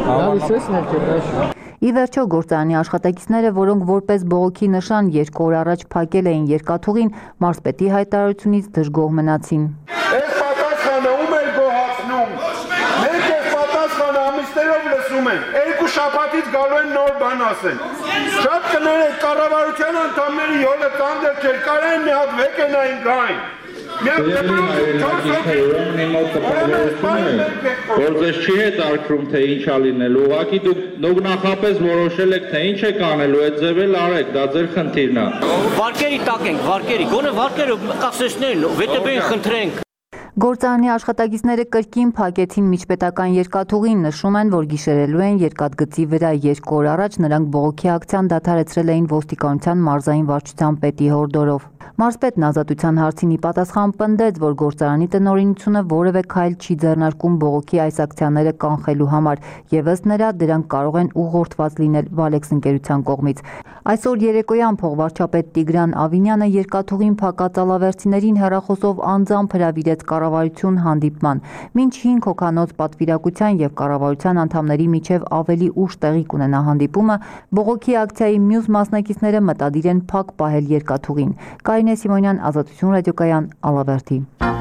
Speaker 18: Ի վերջո գործարանի աշխատակիցները, որոնք որպես բողոքի նշան 2 օր առաջ փակել էին երկաթուղին, մարզպետի հայտարարությունից դժգոհ մնացին։
Speaker 20: Այս պատասխանը ում էր գոհացնում։ Մենք այս պատասխանը ամիսներով լսում ենք։ 2 շաբաթից գալու են նոր բան ասեն։ Շատ կներեք կառավարության անդամների յոլը տանդեր չէր, կարային մի հատ վեկենային գային։
Speaker 19: Որ ձեզ չի հետաքրքրում, թե ինչ ա լինելու, ուղղակի դուք նախապես որոշել եք, թե ինչ եք անելու, այդ ձև էլ արեք, դա ձեր խնդիրն է։
Speaker 21: Վարկերի տակ ենք, վարկերի, գոնե վարկերը կասեցնեն, ՎՏԲ-ին խնդրենք։
Speaker 18: Գործարանի աշխատակիցները կրկին փակեցին միջպետական երկաթուղին, նշում են, որ գիշերելու են երկաթգծի վրա 2 օր առաջ նրանք բողոքի ակցիան դադարեցրել էին ոստիկանության մարզային վարչության պետի հորդորով։ Մարզպետն ազատության հարցին ի պատասխան պնդեց, որ գործարանի տնօրինությունը որևէ քայլ չի ձեռնարկում բողոքի այս ակցիաները կանխելու համար, եւ ըստ նրա դրանք կարող են ուղղորդված լինել Վալեքս ընկերության կողմից։ Այսօր երեկոյան փոխվարչապետ Տիգրան Ավինյանը երկաթուղին փակած ալավերցիներին հեռախոսով անձամբ հրավիրեց կառավարություն հանդիպման։ Մինչ 5 հոգանոց պատվիրակության եւ կառավարության անդամների միջև ավելի ուշ տեղի կունենա հանդիպումը, բողոքի ակցիայի մյուս մասնակիցները մտադիր են փակ պահել երկաթուղին։ Կարինե Սիմոնյան, Ազատություն ռադիոկայան, Ալավերդի։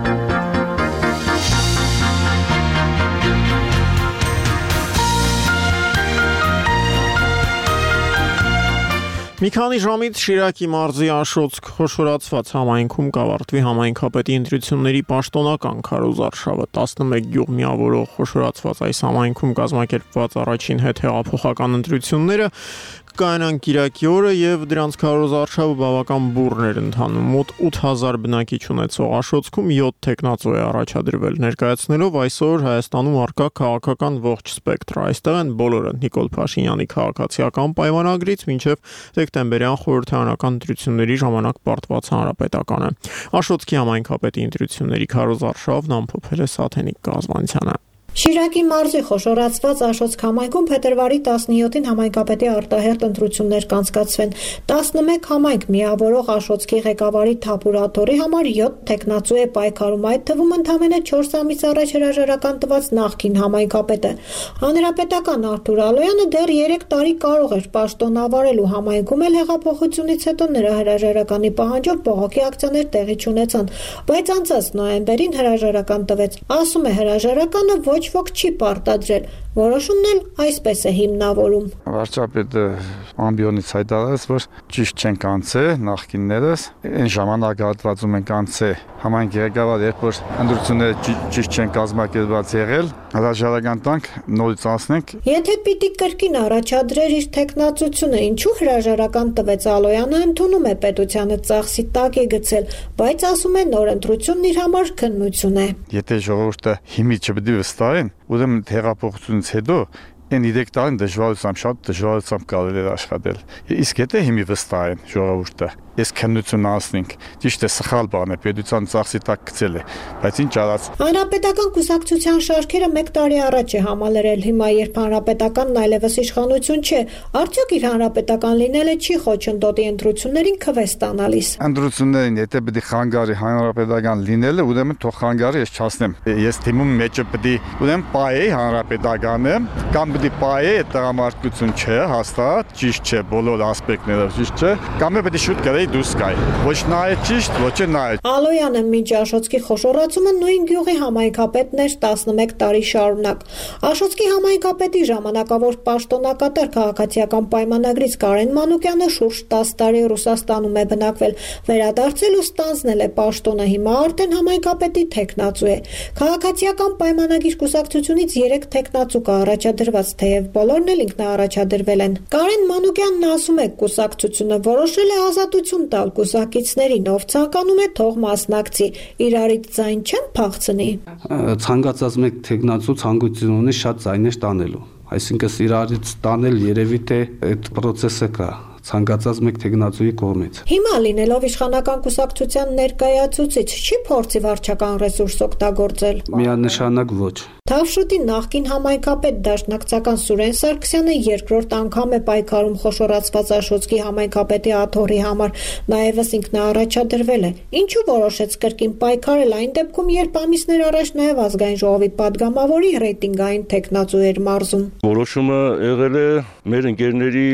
Speaker 1: Մի քանի ժամից Շիրակի մարզի Աշոց խոշորացված համայնքում կավարտվի համայնքապետի ընտրությունների պաշտոնական քարոզարշավը 11 գյուղ միավորող խոշորացված այս համայնքում կազմակերպված առաջին հետհեղափոխական ընտրությունները կայանան Կիրակի օրը եւ դրանց քարոզարշավը բավական բուռն էր ընթանում։ Մոտ 8000 բնակիչ ունեցող Աշոցքում 7 տեխնացու է առաջադրվել, ներկայացնելով այսօր Հայաստանում առկա քաղաքական ողջ սպեկտրը։ Այստեղ են բոլորը Նիկոլ Փաշինյանի քաղաքացիական պայմանագրից մինչև դեկտեմբերյան խորհրդարանական ընտրությունների ժամանակ պարտված հանրապետականը։ Աշոցքի համայնքապետի ընտրությունների քարոզարշավն ամփոփել է Սաթենիկ Գազմանցյանը։
Speaker 22: Շիրակի մարզի խոշորացված Աշոց համայնքում փետրվարի 17-ին համայնքապետի արտահերթ ընտրություններ կանցկացվեն։ 11 համայնք միավորող Աշոցքի ղեկավարի թափուրատորի համար 7 տեխնացու է պայքարում, այդ թվում ընդամենը 4 ամիս առաջ հրաժարական տված նախկին համայնքապետը։ Հանրապետական Արթուր Ալոյանը դեռ 3 տարի կարող էր պաշտոնավարել ու համայնքում էլ հեղափոխությունից հետո նրա հրաժարականի պահանջով բողոքի ակցիաներ տեղի չունեցան, բայց անցած նոյեմբերին հրաժարական տվեց։ Ասում է հրաժարականը ոչ ոք չի պարտադրել, որոշումն էլ այսպես է հիմնավորում։
Speaker 23: Վարչապետը ամբիոնից հայտարարեց, որ ճիշտ չեն կանցե նախկիններս, այն ժամանակահատվածում են կանցե համայնքի ղեկավար, երբ որ ընտրությունները ճիշտ չեն կազմակերպված եղել, հրաժարական տանք, նորից անցնենք։
Speaker 22: Եթե պիտի կրկին առաջադրեր իր տեխնացությունը, ինչու հրաժարական տվեց Ալոյանը, ընդունում է պետությանը ծախսի տակ է գցել, բայց ասում է նոր ընտրությունն իր համար քննություն է։
Speaker 23: Եթե ժողովուրդը հիմի չպետք է վստահեն, ուրեմն հեղափոխությունից հետո այն 3 տարին դժվարությամբ շատ դժվարությամբ կարելի է աշխատել։ Իսկ եթե հիմի վստահեն ժողովուրդը, այս քննություն անցնենք։ Ճիշտ է, սխալ բան է, պետության ծախսի տակ գցել է, բայց ինչ արած։
Speaker 22: Հանրապետական կուսակցության շարքերը 1 տարի առաջ է համալրել, հիմա երբ հանրապետականն այլևս իշխանություն չէ, արդյոք իր հանրապետական լինելը չի խոչընդոտի ընտրություններին քվես տանալիս։
Speaker 23: Ընտրություններին եթե պետք է խանգարի հանրապետական լինելը, ուրեմն թող խանգարի, ես չասնեմ։ Ես թիմում մեջը պետք է ուրեմն պայեի հանրապետականը, կամ պետք է պայեի այդ տղամարդկություն չէ, հաստատ, ճիշտ չէ, բոլոր ասպեկտներով ճիշտ չէ, կամ պետք է շուտ գրեի դուրս գայի։ Ոչ նա է ճիշտ, ոչ է նա է։
Speaker 22: Ալոյանը մինչ Աշոտսկի խոշորացումը նույն գյուղի համայնքապետն էր 11 տարի շարունակ։ Աշոտսկի համայնքապետի ժամանակավոր պաշտոնակատար քաղաքացիական պայմանագրից Կարեն Մանուկյանը շուրջ 10 տարի Ռուսաստանում է բնակվել, վերադարձել ու ստանձնել է պաշտոնը, հիմա արդեն համայնքապետի թեկնածու է։ Քաղաքացիական պայմանագիր կուսակցությունից 3 թեկնածու կա առաջադրված, թեև բոլորն էլ ինքնաառաջադրվել են։ Կարեն Մանուկյանն ասում է, կուսակցությունը որոշել է ազատություն տալ կուսակիցներին, ով ցանկանում է թող մասնակցի, իրարից ձայն չեն փախցնի։
Speaker 2: Ցանկացած մեկ թեկնածու ցանկություն ունի շատ ձայներ տանելու, այսինքն իրարից տանել երևի թե այդ process-ը կա ցանկացած մեկ թեկնածուի կողմից։
Speaker 22: Հիմա լինելով իշխանական կուսակցության ներկայացուցիչ, չի փորձի վարչական ռեսուրս օգտագործել։
Speaker 2: Միանշանակ ոչ։
Speaker 22: Թավշուտի նախկին համայնքապետ դաշնակցական Սուրեն Սարգսյանը երկրորդ անգամ է պայքարում խոշորացված Աշոտսկի համայնքապետի աթոռի համար, նաեւս ինքնաառաջադրվել է։ Ինչու որոշեց կրկին պայքարել այն դեպքում, երբ ամիսներ առաջ նաեւ ազգային ժողովի падգամավորի ռեյտինգային թեկնածու էր մարզում։
Speaker 4: Որոշումը եղել է մեր ընկերների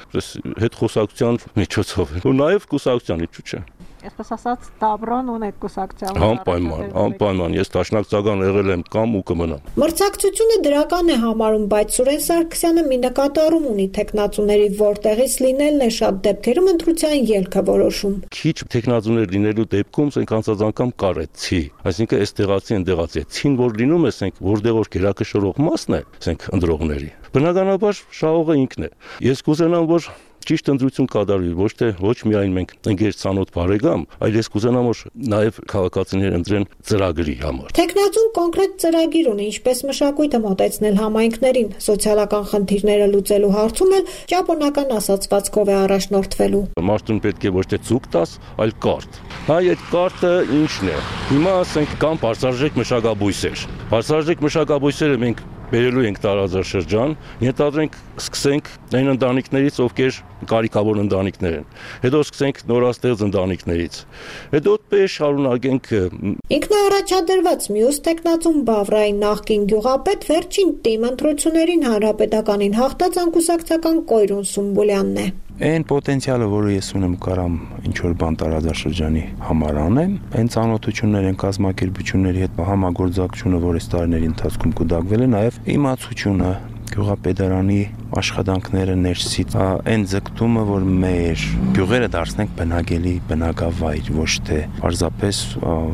Speaker 4: հետ խոսակցության միջոցով ու նաև կուսակցության, ինչու՞ չէ։
Speaker 22: Այսպես ասած, դաբրոն ունեք կուսակցության։
Speaker 4: Անպայման, ես դաշնակցական եղել եմ կամ ու կմնամ։
Speaker 22: Մրցակցությունը դրական է համարում, բայց Սուրեն Սարգսյանը մի նկատառում ունի թեկնածուների որտեղից լինելն է շատ դեպքերում ընտրության ելքը որոշում։
Speaker 4: Քիչ թեկնածուներ լինելու դեպքում ասենք անցած անգամ կարեցի, այսինքն այս տեղացի ընդեղացի, ցին որ լինում է, ասենք որտեղ որ գերակշռող մասն է, ասենք ընդրողների։ Բնականաբար շահողը ինքն է։ Ես կուզենամ, որ ճիշտ ընտրություն կատարվի, ոչ միայն մենք ընկեր ցանոթ բարեկամ, այլ ես կուզենամ, որ նաև քաղաքացիներ ընտրեն ծրագրի համար։
Speaker 22: Թեկնածուն կոնկրետ ծրագիր ունի, ինչպես մշակույթը մոտեցնել համայնքներին, սոցիալական խնդիրները լուծելու հարցում էլ ճապոնական ասացվածքով է առաջնորդվելու։
Speaker 4: Մարդուն պետք է ոչ թե ցուկ տաս, այլ կարտ։ Այդ կարտը ինչն է։ Հիմա ասենք կամ բարձրաժեք մշակաբույսեր։ Բարձրաժեք մշակաբույսերը մենք բերելու ենք տարածաշրջան, ենթադրենք սկսենք այն ընտանիքներից, ովքեր կարիքավոր ընտանիքներ են։ Հետո սկսենք նորաստեղծ ընտանիքներից։ Հետո պես շարունակենք։
Speaker 22: Ինքնաառաջադրված մյուս տեխնացուն Բավրայի նախկին գյուղապետ վերջին թիմ ընտրություններին հանրապետականին հաղթած անկուսակցական Կոյրուն Սումբուլյանն է։
Speaker 5: Այն պոտենցիալը, որը ես ունեմ, կարամ ինչ որ բան տարածաշրջանի համար անեմ, այն ծանոթություններ են կազմակերպությունների հետ համագործակցությունը, որ այս տարիների ընթացքում կուտակվել է, նաև իմացությունը գյուղապետարանի աշխատանքները ներսից այն ձգտումը, որ մեր գյուղերը դարձնենք բնակելի բնակավայր, ոչ թե պարզապես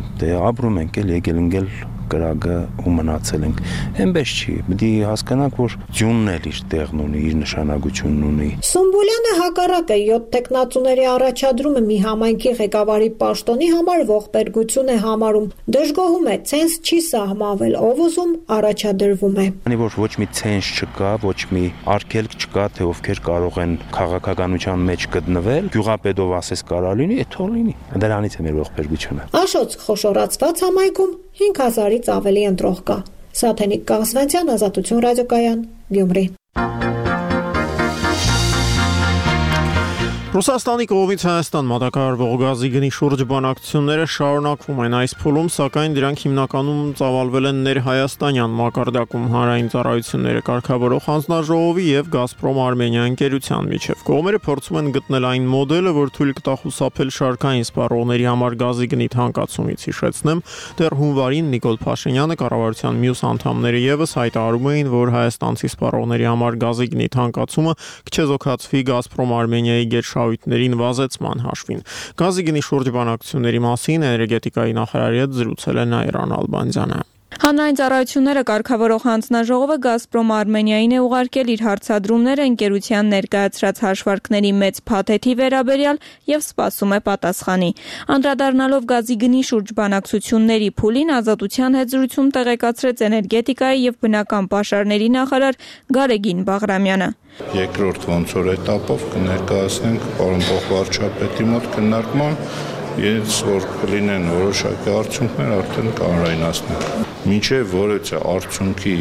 Speaker 5: ապրում ենք եկել ընկել կրագը ու մնացել ենք։ Այնպես չի, պետք է հասկանանք, որ ձյունն էլ իր տեղն ունի, իր նշանակությունն ունի։
Speaker 22: Սումբուլյանը հակառակը 7 տեխնացուների առաջադրումը մի համայնքի ղեկավարի պաշտոնի համար ողբերգություն է համարում։ Դժգոհում է, ցենս չի սահմանվել, ով ուզում առաջադրվում է։
Speaker 5: Քանի որ ոչ մի ցենս չկա, ոչ մի արգելք չկա, թե ովքեր կարող են քաղաքականության մեջ գտնվել, գյուղապետով ասես կարա լինի, թող լինի։ Դրանից է մեր ողբերգությունը։
Speaker 22: Աշոտսկ խոշորացված համայնքում 5000-ից ավելի ընտրող կա։ Սաթենիկ Կաղզվանցյան, Ազատություն ռադիոկայան, Գյումրի։
Speaker 1: Ռուսաստանի կողմից Հայաստան մատակարարվող գազի գնի շուրջ բանակցությունները շարունակվում են այս փուլում, սակայն դրանք հիմնականում ծավալվել են ներհայաստանյան մակարդակում հանրային ծառայությունները կարգավորող հանձնաժողովի եւ Գազպրոմ Արմենիա ընկերության միջև։ Կողմերը փորձում են գտնել այն մոդելը, որ թույլ կտա խուսափել շարքային սպառողների համար գազի գնի թանկացումից։ Հիշեցնեմ, դեռ հունվարին Նիկոլ Փաշինյանը կառավարության մյուս անդամները եւս հայտարարում էին, որ հայաստանցի սպառողների համար գազի գնի թանկացումը կչեզոքացվի Գազպրոմ Արմենիայի գերշահույթների նվազեցման հաշվին։ Գազի գնի շուրջ բանակցությունների մասին էներգետիկայի նախարարի հետ զրուցել է Նաիրան Ալբանդյանը։
Speaker 6: Հանրային ծառայությունները կարգավորող հանձնաժողովը Գազպրոմ Արմենիային է ուղարկել իր հարցադրումները ընկերության ներկայացրած հաշվարկների մեծ փաթեթի վերաբերյալ եւ սպասում է պատասխանի։ Անդրադառնալով գազի գնի շուրջ բանակցությունների փուլին, Ազատության հետ զրույցում տեղեկացրեց էներգետիկայի եւ բնական պաշարների նախարար Գարեգին Բաղրամյանը։
Speaker 3: Երկրորդ ոնց որ этаպով կներկայացնենք պարոն փոխվարչապետի մոտ քննարկման, ես որ կլինեն որոշակի արդյունքներ արդեն կանրայնացնենք։ Մինչև որևէ արդյունքի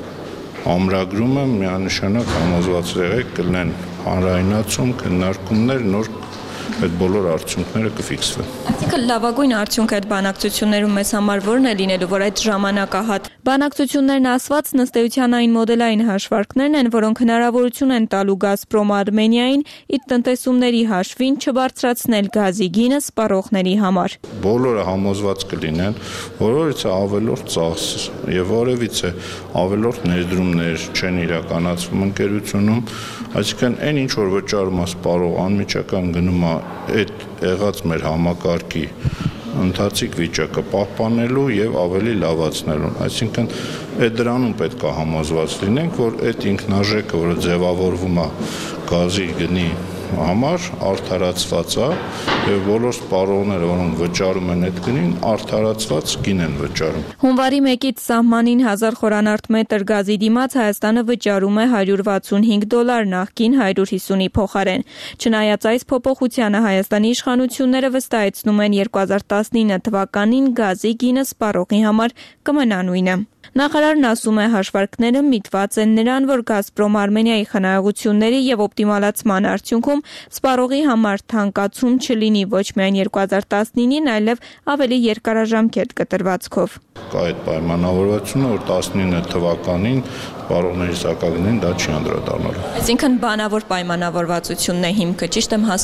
Speaker 3: ամրագրումը միանշանակ համոզված եղեք կլինեն հանրայնացում, քննարկումներ, նոր այդ բոլոր արդյունքները կֆիքսվեն։
Speaker 6: Այսինքն լավագույն արդյունքը այդ բանակցություններում մեզ համար որն է լինելու, որ այդ ժամանակահատ բանակցություններն ասված ըստ էության այն մոդելային հաշվարկներն են, որոնք հնարավորություն են տալու Գազպրոմ Արմենիային իր տնտեսումների հաշվին չբարձրացնել գազի գինը սպառողների համար։
Speaker 3: Բոլորը համոզված կլինեն, որովհետեւ ավելորդ ծախս եւ որևիցե ավելորդ ներդրումներ չեն իրականացվում ընկերությունում, այսինքն այն ինչ որ վճարում է սպառող անմիջական գնում այդ եղած մեր համակարգի ընթացիկ վիճակը պահպանելու եւ ավելի լավացնելու։ Այսինքն այդ դրանում պետք է համոզված լինենք, որ այդ ինքնարժեքը, որը ձևավորվում է գազի գնի համար, արդարացված է եւ բոլոր սպառողները, որոնք վճարում են այդ գնին, արդարացված գին են վճարում։
Speaker 6: Հունվարի 1-ից սահմանին 1000 խորանարդ մետր գազի դիմաց Հայաստանը վճարում է $165, նախկին 150-ի փոխարեն։ Չնայած այս փոփոխությանը Հայաստանի իշխանությունները վստահեցնում են 2019 թվականին գազի գինը սպառողի համար կմնա նույնը։ Նախարարն ասում է, հաշվարկները միտված են նրան, որ Գազպրոմ Արմենիայի խնայողությունների եւ օպտիմալացման արդյունքում սպառողի համար թանկացում չլինի ոչ միայն 2019-ին, այլև ավելի երկարաժամկետ կտրվածքով։
Speaker 3: Կա այդ պայմանավորվածությունը, որ 19 թվականին սպառողների սակագնին դա չի անդրադառնալու։
Speaker 6: Այսինքն բանավոր պայմանավորվածությունն է հիմքը, ճիշտ եմ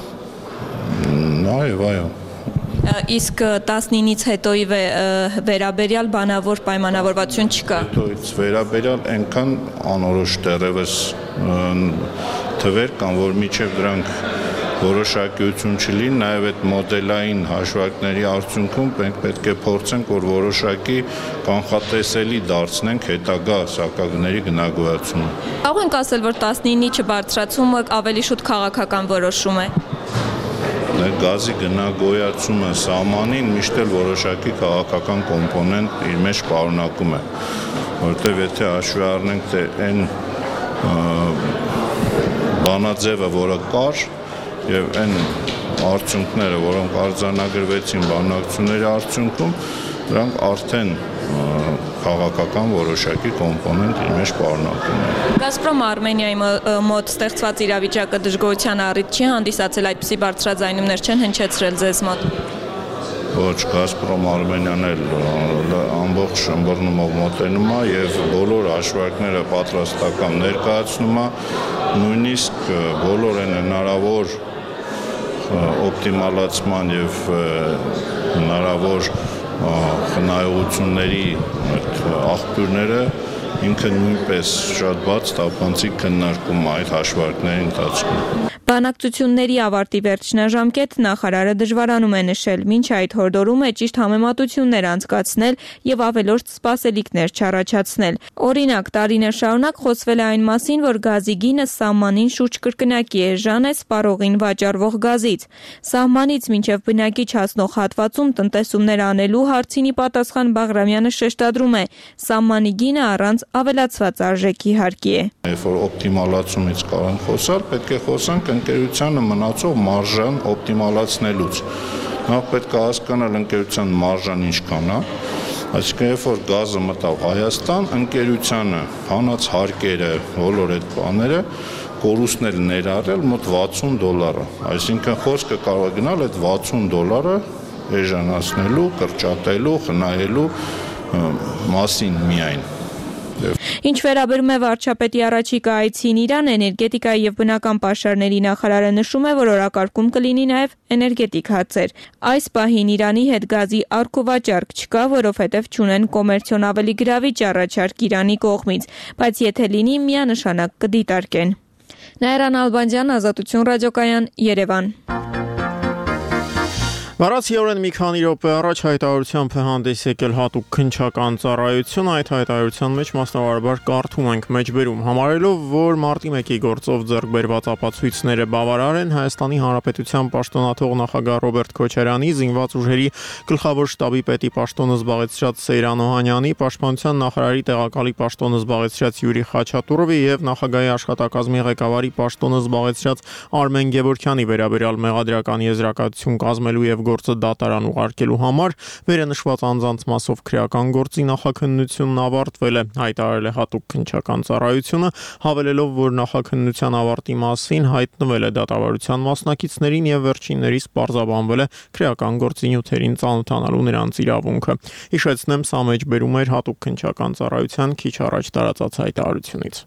Speaker 6: հասկանում։
Speaker 3: Այո։
Speaker 6: Իսկ 19-ից հետոյի վերաբերյալ բանավոր պայմանավորվածություն չկա։
Speaker 3: Հետոյից վերաբերյալ այնքան անորոշ դեռևս թվեր կան, որ միջև դրանք որոշակիություն չլինի, նաև այդ մոդելային հաշվարկների արդյունքում մենք պետք է փորձենք, որ որոշակի կանխատեսելի դարձնենք հետագա սակագների գնագոյացումը։
Speaker 6: Կարող ենք ասել, որ 19-ի չբարձրացումը ավելի շուտ քաղաքական որոշում է։
Speaker 3: Գազի գնագոյացումը սահմանին միշտ էլ որոշակի քաղաքական կոմպոնենտ իր մեջ պարունակում է, որովհետև եթե հաշվի առնենք, թե այն բանաձևը, որը կար, եւ այն արդյունքները, որոնք արձանագրվեցին բանակցությունների արդյունքում, դրանք արդեն քաղաքական որոշակի կոմպոնենտ իր մեջ պարունակում է։
Speaker 6: Գազպրոմ Արմենիայի մոտ ստեղծված իրավիճակը դժգոհության առիթ չի հանդիսացել, այդպիսի բարձրաձայնումներ չեն հնչեցրել ձեզ մոտ։
Speaker 3: Ոչ, Գազպրոմ Արմենիան էլ ամբողջ ըմբռնումով մոտենում է եւ բոլոր հաշվարկները պատրաստական ներկայացնում է, նույնիսկ բոլոր այն հնարավոր օպտիմալացման եւ հնարավոր խնայողությունների աղբյուրները ինքը նույնպես շատ բաց տապանցիկ քննարկում այդ հաշվարկների ընթացքում։
Speaker 6: Բանակցությունների ավարտի վերջնաժամկետ նախարարը դժվարանում է նշել, մինչ այդ հորդորում է ճիշտ համեմատություններ անցկացնել եւ ավելորդ սպասելիքներ չառաջացնել։ Օրինակ, տարիներ շարունակ խոսվել է այն մասին, որ գազի գինը սահմանին շուրջ կրկնակի էժան է սպառողին վաճառվող գազից։ Սահմանից մինչև բնակիչ հասնող հատվածում տնտեսումներ անելու հարցինի պատասխան Բաղրամյանը շեշտադրում է, սահմանի գինը առանց ավելացված արժեքի հարկի է։
Speaker 3: Երբ որ օպտիմալացումից կարող խոսալ, պետք է խոսանք ընկերությանը մնացող մարժան օպտիմալացնելուց։ Նախ պետք է հասկանալ ընկերության մարժան ինչքան է, այսինքն երբ որ գազը մտավ Հայաստան, ընկերությանը հանած հարկերը, բոլոր այդ բաները կորուստներ ներառել մոտ $60, այսինքն խոսքը կարող է գնալ այդ $60 էժանացնելու, կրճատելու, խնայելու մասին միայն։
Speaker 6: Ինչ վերաբերում է վարչապետի առաջիկա այցին Իրան, էներգետիկայի եւ բնական պաշարների նախարարը նշում է, որ օրակարգում կլինի նաեւ էներգետիկ հարցեր։ Այս պահին Իրանի հետ գազի առքովաճառք չկա, որովհետեւ չունեն կոմերցիոն ավելի գրավիչ առաջարկ Իրանի կողմից, բայց եթե լինի, միանշանակ կդիտարկեն։ Նայրան Ալբանդյան, Ազատություն ռադիոկայան, Երևան։
Speaker 1: Բառացիորեն մի քանի րոպե առաջ հայտարարությամբ է հանդես եկել հատուկ քննչական ծառայություն, այդ հայտարարության մեջ մասնավորաբար կարդում ենք մեջբերում, համարելով, որ մարտի 1-ի գործով ձեռք բերված ապացույցները բավարար են, Հայաստանի Հանրապետության պաշտոնաթող նախագահ Ռոբերտ Քոչարյանի, զինված ուժերի գլխավոր շտաբի պետի պաշտոնը զբաղեցրած Սեյրան Օհանյանի, պաշտպանության նախարարի տեղակալի պաշտոնը զբաղեցրած Յուրի Խաչատուրովի եւ նախագահի աշխատակազմի ղեկավարի պաշտոնը զբաղեցրած Արմեն Գևորգյանի վերաբերյալ մեղադրական եզրակացություն կազմելու եւ գործը դատարան ուղարկելու համար վերանշված անձանց մասով քրեական գործի նախաքննությունն ավարտվել է, հայտարարել է հատուկ քննչական ծառայությունը, հավելելով, որ նախաքննության ավարտի մասին հայտնվել է դատավարության մասնակիցներին եւ վերջիններիս պարզաբանվել է քրեական գործի նյութերին ծանոթանալու նրանց իրավունքը։ Հիշեցնեմ, սա մեջբերում էր հատուկ քննչական ծառայության քիչ առաջ տարածած հայտարարությունից։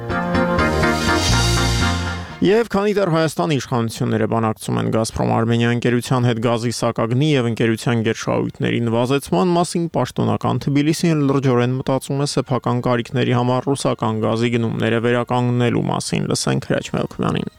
Speaker 1: Եվ քանի դեռ Հայաստանի իշխանությունները բանակցում են Գազպրոմ Արմենիա ընկերության հետ գազի սակագնի եւ ընկերության գերշահույթների նվազեցման մասին, պաշտոնական Թբիլիսին լրջորեն մտածում է սեփական կարիքների համար ռուսական գազի գնումները վերականգնելու մասին, լսենք Հրաչ Մելքոյանին։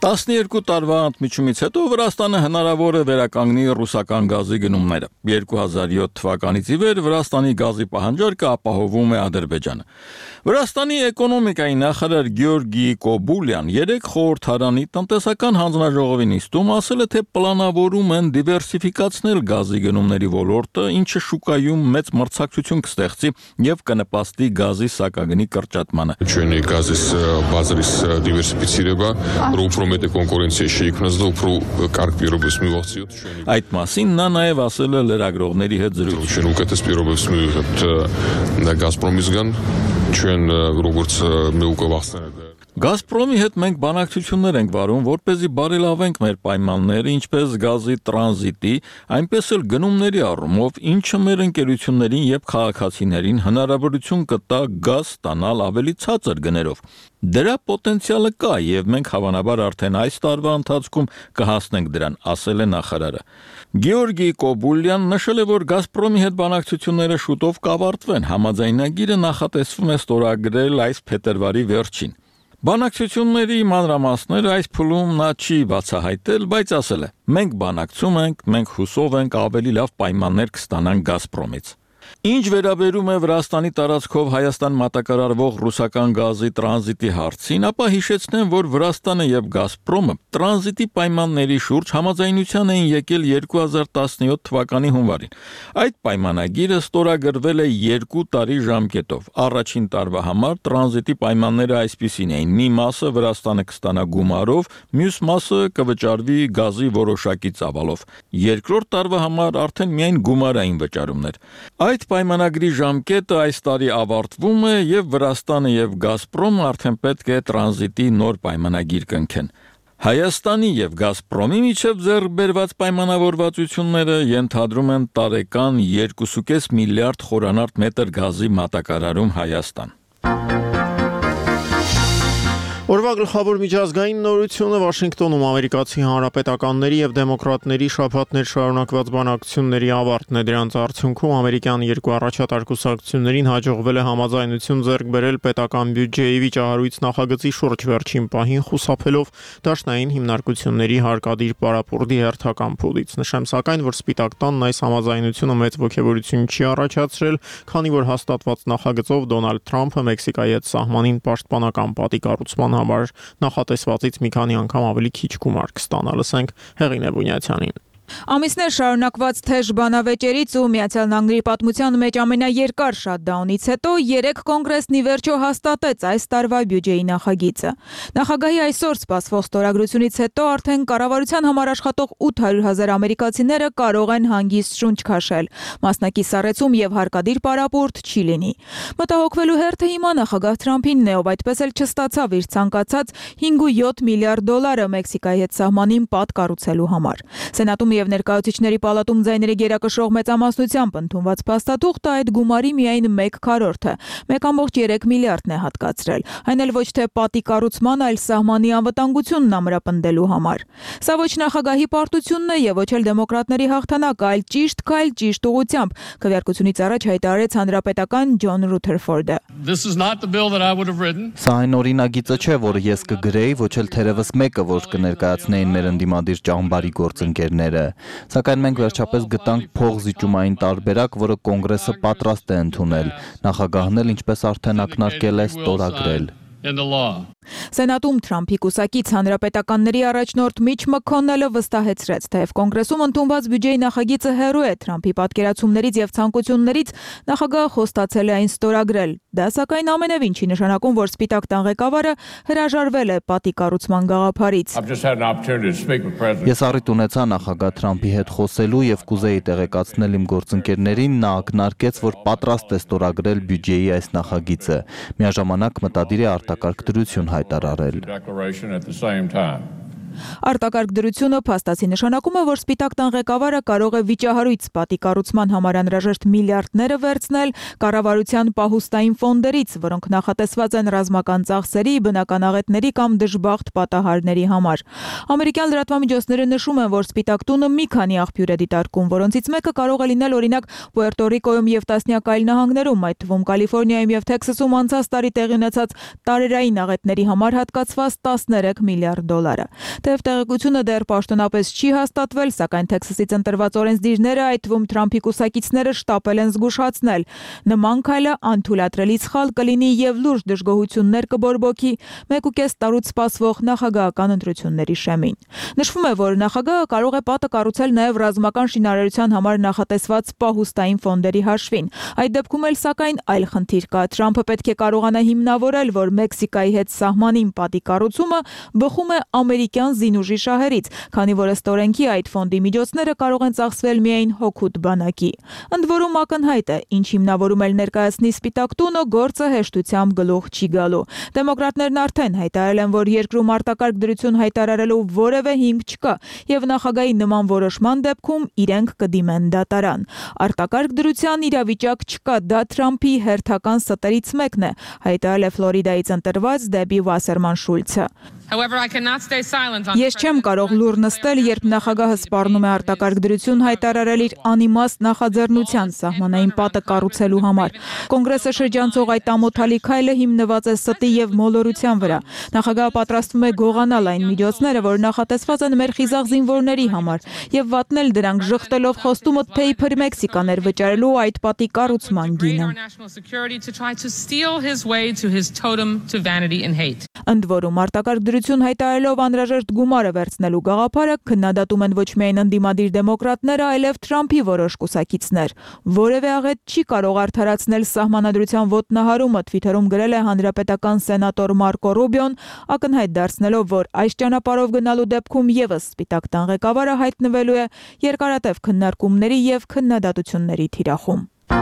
Speaker 7: 12 տարվա ընդմիջումից հետո Վրաստանը հնարավոր է վերականգնի ռուսական գազի գնումները։ 2007 թվականից ի վեր Վրաստանի գազի պահանջարկը ապահովում է Ադրբեջանը։ Վրաստանի էկոնոմիկայի նախարար Գյորգի Կոբուլյան երեք խորհրդարանի տնտեսական հանձնաժողովի նիստում ասել է, թե պլանավորում են դիվերսիֆիկացնել գազի գնումների ոլորտը, ինչը շուկայում մեծ մրցակցություն կստեղծի եւ կնպաստի գազի սակագնի կրճատմանը։
Speaker 8: Ჩვენი գազის ბაზრის დივერსიფიცირება, რომ უფრო მეტი კონკურენცია შეიქმნას და უფრო კარგ პირობებს მივახციოთ ჩვენი
Speaker 7: Այդ մասին նա նաև ասել է լրագրողների հետ զրույցում։
Speaker 8: Ჩვენ უკეთეს პირობებს მივიღებთ Gazprom-ისგან, ჩვენ როგორც მე უკვე ვახსენე
Speaker 7: Գազպրոմի հետ մենք բանակցություններ ենք վարում, որպեսզի բարելավենք մեր պայմանները, ինչպես գազի տրանզիտի, այնպես էլ գնումների առումով, ինչը մեր ընկերություններին եւ քաղաքացիներին հնարավորություն կտա գազ ստանալ ավելի ցածր գներով։ Դրա պոտենցիալը կա եւ մենք հավանաբար արդեն այս տարվա ընթացքում կհասնենք դրան, ասել է նախարարը։ Գեորգի Կոբուլյան նշել է, որ Գազպրոմի հետ բանակցությունները շուտով կավարտվեն, համաձայնագիրը նախատեսվում է ստորագրել այս փետրվարի վերջին։ Բանակցությունների մանրամասները այս փուլում նա չի բացահայտել, բայց ասել է. մենք բանակցում ենք, մենք հուսով ենք ավելի լավ պայմաններ կստանանք Գազպրոմից։ Ինչ վերաբերում է Վրաստանի տարածքով Հայաստան մատակարարվող ռուսական գազի տրանզիտի հարցին, ապա հիշեցնեմ, որ Վրաստանը եւ Գազպրոմը տրանզիտի պայմանների շուրջ համաձայնության էին եկել 2017 թվականի հունվարին։ Այդ պայմանագիրը ստորագրվել է 2 տարի ժամկետով։ Առաջին տարվա համար տրանզիտի պայմանները այսպիսին էին. մի մասը Վրաստանը կստանա գումարով, մյուս մասը կվճարվի գազի որոշակի ծավալով։ Երկրորդ տարվա համար արդեն միայն գումարային վճարումներ։ Այդ պայմանագրի ժամկետը այս տարի ավարտվում է եւ Վրաստանը եւ Գազպրոմը արդեն պետք է տրանզիտի նոր պայմանագիր կնքեն։ Հայաստանի եւ Գազպրոմի միջև ձեռք բերված պայմանավորվածությունները ենթադրում են տարեկան 2.5 միլիարդ խորանարդ մետր գազի մատակարարում Հայաստան։
Speaker 1: Օրվա գլխավոր միջազգային նորությունը Վաշինգտոնում ամերիկացի հանրապետականների եւ դեմոկրատների շաբաթներ շարունակված բանակցությունների ավարտն է։ Դրանց արդյունքում ամերիկյան երկու առաջատար կուսակցություններին հաջողվել է համաձայնություն ձեռք բերել պետական բյուջեի վիճահարույց նախագծի շուրջ վերջին պահին խուսափելով դաշնային հիմնարկությունների հարկադիր պարապուրդի հերթական փուլից։ Նշեմ սակայն, որ Սպիտակ տանն այս համաձայնությունը մեծ ոգևորություն չի առաջացրել, քանի որ հաստատված նախագծով Դոնալդ Թրամփը Մեքսիկայի հետ սահմանին պաշտպանական պատի կառուցման համար նախատեսվածից մի քանի անգամ ավելի քիչ գումար կստանա, լսենք Հեղինե Բունյացյանին։
Speaker 6: Ամիսներ շարունակված թեժ բանավեճերից ու Միացյալ Նահանգների պատմության մեջ ամենաերկար շատդաունից հետո 3 կոնգրեսն ի վերջո հաստատեց այս տարվա բյուջեի նախագիծը։ Նախագահի այսօր սպասվող ստորագրությունից հետո արդեն կառավարության համար աշխատող 800,000 ամերիկացիները կարող են հանգիստ շունչ քաշել։ Մասնակի սառեցում եւ հարկադիր պարապուրդ չի լինի։ Մտահոգվելու հերթը հիմա նախագահ Թրամփինն է, ով այդպես էլ չստացավ իր ցանկացած 5.7 միլիարդ դոլարը Մեքսիկայի հետ սահմանին պատ կառուցելու համար։ Սենատում եւ ներկայացուցիչների պալատում ձայների գերակշռող մեծամասնությամբ ընդունված փաստաթուղթը այդ գումարի միայն 1/4-ը, 1.3 միլիարդն է հատկացրել, այն էլ ոչ թե պատի կառուցման, այլ սահմանի անվտանգությունն ամրապնդելու համար։ Սա ոչ նախագահի պարտությունն է եւ ոչ էլ դեմոկրատների հաղթանակը, այլ ճիշտ քայլ ճիշտ ուղղությամբ, քվեարկությունից առաջ հայտարարեց հանրապետական Ջոն Ռութերֆորդը։
Speaker 9: Սա այն օրինագիծը չէ, որը ես կգրեի, ոչ էլ թերևս մեկը, որ կներկայացնեին մեր ընդդիմադիր ճամբարի գործընկերները։ է։ Սակայն մենք վերջապես գտանք փողզիջումային տարբերակ, որը կոնգրեսը պատրաստ է ընդունել։ Նախագահն էլ ինչպես արդեն ակնարկել է, ստորագրել։
Speaker 6: Սենատում Թրամփի կուսակից հանրապետականների առաջնորդ Միչ Մաքքոնելը վստահեցրեց, թեև կոնգրեսում ընդունված բյուջեի նախագիծը հեռու է Թրամփի պատկերացումներից եւ ցանկություններից, նախագահը խոստացել է այն ստորագրել։ Դա սակայն ամենևին չի նշանակում, որ Սպիտակ տան ղեկավարը հրաժարվել է պատի կառուցման գաղափարից։
Speaker 9: Ես առիթ ունեցա նախագահ Թրամփի հետ խոսելու եւ կուզեի տեղեկացնել իմ գործընկերներին, նա ակնարկեց, որ պատրաստ է ստորագրել բյուջեի այս նախագիծը։ Միաժամանակ մտադիր է արտակարգ դրություն հայտարարել։
Speaker 6: Արտակարգ դրությունը փաստացի նշանակում է, որ Սպիտակ տան ղեկավարը կարող է վիճահարույց պատի կառուցման համար անհրաժեշտ միլիարդները վերցնել կառավարության պահուստային ֆոնդերից, որոնք նախատեսված են ռազմական ծախսերի, բնականաղետների կամ դժբախտ պատահարների համար։ Ամերիկյան լրատվամիջոցները նշում են, որ Սպիտակ տունը մի քանի աղբյուր է դիտարկում, որոնցից մեկը կարող է լինել օրինակ Պուերտո Ռիկոյում եւ տասնյակ այլ նահանգներում, այդ թվում Կալիֆոռնիայում եւ Թեքսասում անցած տարի տեղի ունեցած տարերային աղետների համար հատկացված 13 միլիարդ դոլարը։ Թեև տեղեկությունը դեռ պաշտոնապես չի հաստատվել, սակայն Թեքսասից ընտրված օրենսդիրները, այդ թվում Թրամփի կուսակիցները շտապել են զգուշացնել։ Նման քայլը անթույլատրելի սխալ կլինի եւ լուրջ դժգոհություններ կբորբոքի 1.5 տարուց սպասվող նախագահական ընտրությունների շեմին։ Նշվում է, որ նախագահը կարող է պատը կառուցել նաեւ ռազմական շինարարության համար նախատեսված պահուստային ֆոնդերի հաշվին։ Այդ դեպքում էլ սակայն այլ խնդիր կա։ Թրամփը պետք է կարողանա հիմնավորել, որ Մեքսիկայի հետ սահմանին պատի կառուցումը բխում է ամերիկյան զինուժի շահերից, քանի որ ըստ օրենքի այդ ֆոնդի միջոցները կարող են ծախսվել միայն հօգուտ բանակի։ Ընդ որում ակնհայտ է, ինչ հիմնավորում էլ ներկայացնի Սպիտակ տունը, գործը հեշտությամբ գլուխ չի գալու։ Դեմոկրատներն արդեն հայտարարել են, որ երկրում արտակարգ դրություն հայտարարելու որևէ հիմք չկա, եւ նախագահի նման որոշման դեպքում իրենք կդիմեն դատարան։ Արտակարգ դրության իրավիճակ չկա, դա Թրամփի հերթական ստերից մեկն է, հայտարարել է Ֆլորիդայից ընտրված Դեբի Վասերման Շուլցը։ Ես չեմ կարող լուր նստել, երբ նախագահը սպառնում է արտակարգ դրություն հայտարարել իր անիմաստ նախաձեռնության սահմանային պատը կառուցելու համար։ Կոնգրեսը շրջանցող այդ ամոթալի քայլը հիմնված է ստի եւ մոլորության վրա։ Նախագահը պատրաստվում է գողանալ այն միջոցները, որ նախատեսված են մեր խիզախ զինվորների համար, եւ վատնել դրանք ժխտելով խոստումը Paper Mexican-ներ վճարելու այդ պատի կառուցման գինը։ Ընդ որում արտակարգ դրություն հայտարարելով անհրաժեշտ գումարը վերցնելու գաղափարը քննադատում են ոչ միայն ընդդիմադիր դեմոկրատները, այլև Թրամփի որոշ կուսակիցներ։ Որևէ աղետ չի կարող արդարացնել սահմանադրության ոտնահարումը, Twitter-ում գրել է հանրապետական սենատոր Մարկո Ռուբիոն, ակնհայտ դարձնելով, որ այս ճանապարհով գնալու դեպքում եւս Սպիտակ տան ղեկավարը հայտնվելու է երկարատև քննարկումների եւ քննադատությունների թիրախում։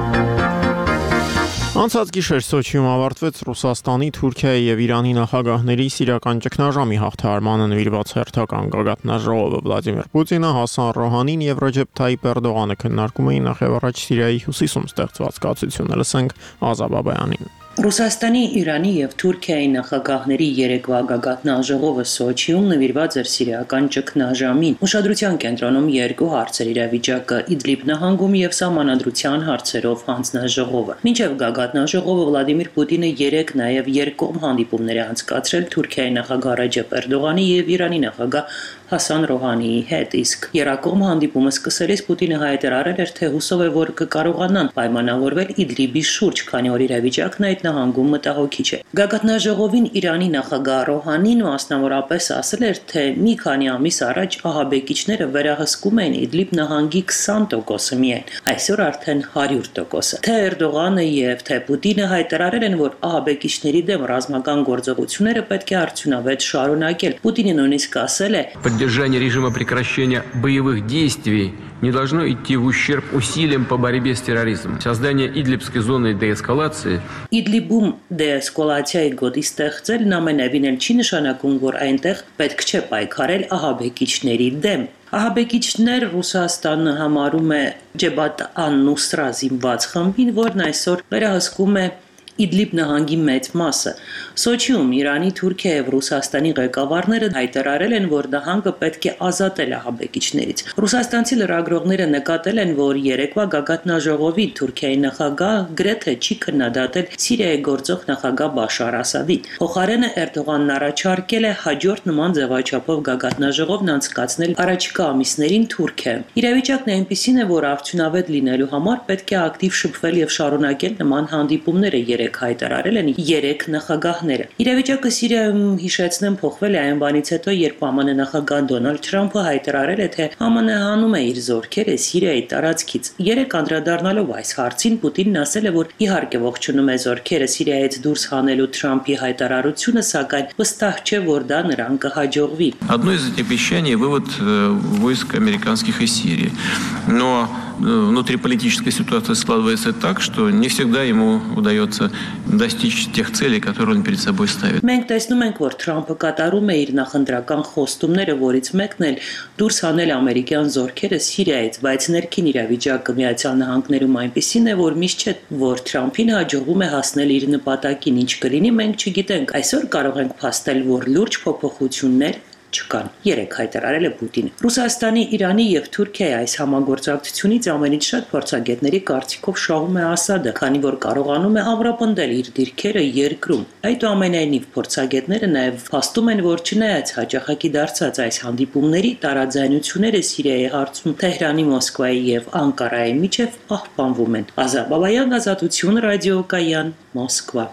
Speaker 1: Անցած գիշեր Սոչիում ավարտվեց Ռուսաստանի, Թուրքիայի եւ Իրանի նախագահների սիրիական ճգնաժամի հաղթահարմանը նվիրված հերթական գագաթնաժողովը։ Վլադիմիր Պուտինը, Հասան Ռոհանին եւ Ռեջեփ Թայիպ Էրդողանը քննարկում էին նախ եւ առաջ Սիրիայի հյուսիսում ստեղծված կացությունը։ Լսենք Ազա Բաբայանին։
Speaker 10: Ռուսաստանի, Իրանի եւ Թուրքիայի նախագահների երեկվա գագաթնաժողովը Սոչիում նվիրված էր սիրիական ճգնաժամին։ Ուշադրության կենտրոնում երկու հարցեր՝ իրավիճակը Իդլիբ նահանգում եւ սահմանադրության հարցերով հանձնաժողովը։ Մինչեւ գագաթնաժողովը Վլադիմիր Պուտինը 3 նաեւ երկկողմ հանդիպումներ է անցկացրել Թուրքիայի նախագահ Ռեջեփ Էրդողանի եւ Իրանի նախագահ Հասան Ռոհանիի հետ, իսկ երկկողմ հանդիպումը սկսելիս Պուտինը հայտարարել էր, թե հուսով է, որ կկարողանան պայմանավորվել Իդլիբի շուրջ, քանի որ իրավիճակն այդ նահանգում մտահոգիչ է։ Գագաթնաժողովին Իրանի նախագահ Ռոհանին մասնավորապես ասել էր, թե մի քանի ամիս առաջ ահաբեկիչները վերահսկում էին Իդլիբ նահանգի 20%-ը միայն, այսօր արդեն 100%-ը։ Թե Էրդողանը եւ թե Պուտինը հայտարարել են, որ ահաբեկիչների դեմ ռազմական գործողությունները պետք է արդյունավետ շարունակել։ Պուտինը նույնիսկ ասել է.
Speaker 12: Поддержание режима прекращения боевых действий не должно идти в ущерб усилиям по борьбе с терроризмом. Создание Идлибской зоны деэскалации.
Speaker 10: Իդլիբում դեэսկալացիայի գոտի ստեղծելն ամենևին էլ չի նշանակում, որ այնտեղ պետք չէ պայքարել ահաբեկիչների դեմ։ Ահաբեկիչներ Ռուսաստանը համարում է Ջեբհաթ ան-Նուսրա զինված խմբին, որն այսօր վերահսկում է Իդլիբ նահանգի մեծ մասը։ Սոչիում Իրանի, Թուրքիա եւ Ռուսաստանի ղեկավարները հայտարարել են, որ նահանգը պետք է ազատել ահաբեկիչներից։ Ռուսաստանցի լրագրողները նկատել են, որ երեկվա գագաթնաժողովի Թուրքիայի նախագահ գրեթե չի քննադատել Սիրիայի գործող նախագահ Բաշար Ասադին։ Փոխարենը Էրդողանն առաջարկել է հաջորդ նման ձևաչափով գագաթնաժողովն անցկացնել առաջիկա ամիսներին Թուրքիայում։ Իրավիճակն այնպիսին է, որ արդյունավետ լինելու համար պետք է ակտիվ շփվել եւ շարունակել նման հանդիպումները, երեք հայտարարել են 3 նախագահները։ Իրավիճակը Սիրիայում, հիշեցնեմ, փոխվել է այն բանից հետո, երբ ԱՄՆ նախագահ Դոնալդ Թրամփը հայտարարել է, թե ԱՄՆ հանում է իր զորքերը Սիրիայի տարածքից։ Երեք անդրադառնալով այս հարցին, Պուտինն ասել է, որ իհարկե ողջունում է զորքերը Սիրիայից դուրս հանելու Թրամփի հայտարարությունը, սակայն վստահ չէ, որ դա նրան կհաջողվի։
Speaker 12: Одно из обещаний вывод войск американских из Сирии. Но внутриполитическая ситуация складывается так, что не всегда ему удается достичь тех целей, которые он перед собой ставит.
Speaker 10: Մենք տեսնում ենք, որ Թրամփը կատարում է իր նախընտրական խոստումները, որից մեկն էլ դուրս հանել ամերիկյան զորքերը Սիրիայից, բայց ներքին իրավիճակը Միացյալ Նահանգներում այնպիսին է, որ միշտ չէ, որ Թրամփին հաջողվում է հասնել իր նպատակին, ինչ կլինի, մենք չգիտենք։ Այսօր կարող ենք փաստել, որ լուրջ փոփոխություններ չկան։ Երեք հայտարարել է Պուտինը։ Ռուսաստանի, Իրանի եւ Թուրքիայի այս համագործակցությունից ամենից շատ փորձագետների կարծիքով շահում է Ասադը, քանի որ կարողանում է ամրապնդել իր դիրքերը երկրում։ Այդուամենայնիվ փորձագետները նաեւ փաստում են, որ չնայած հաջողակի դարձած այս հանդիպումների տարաձայնությունները Սիրիայի հարցում Թեհրանի, Մոսկվայի եւ Անկարայի միջև պահպանվում են։ Ազատ Բաբայան, Ազատություն, Ռադիոկայան, Մոսկվա։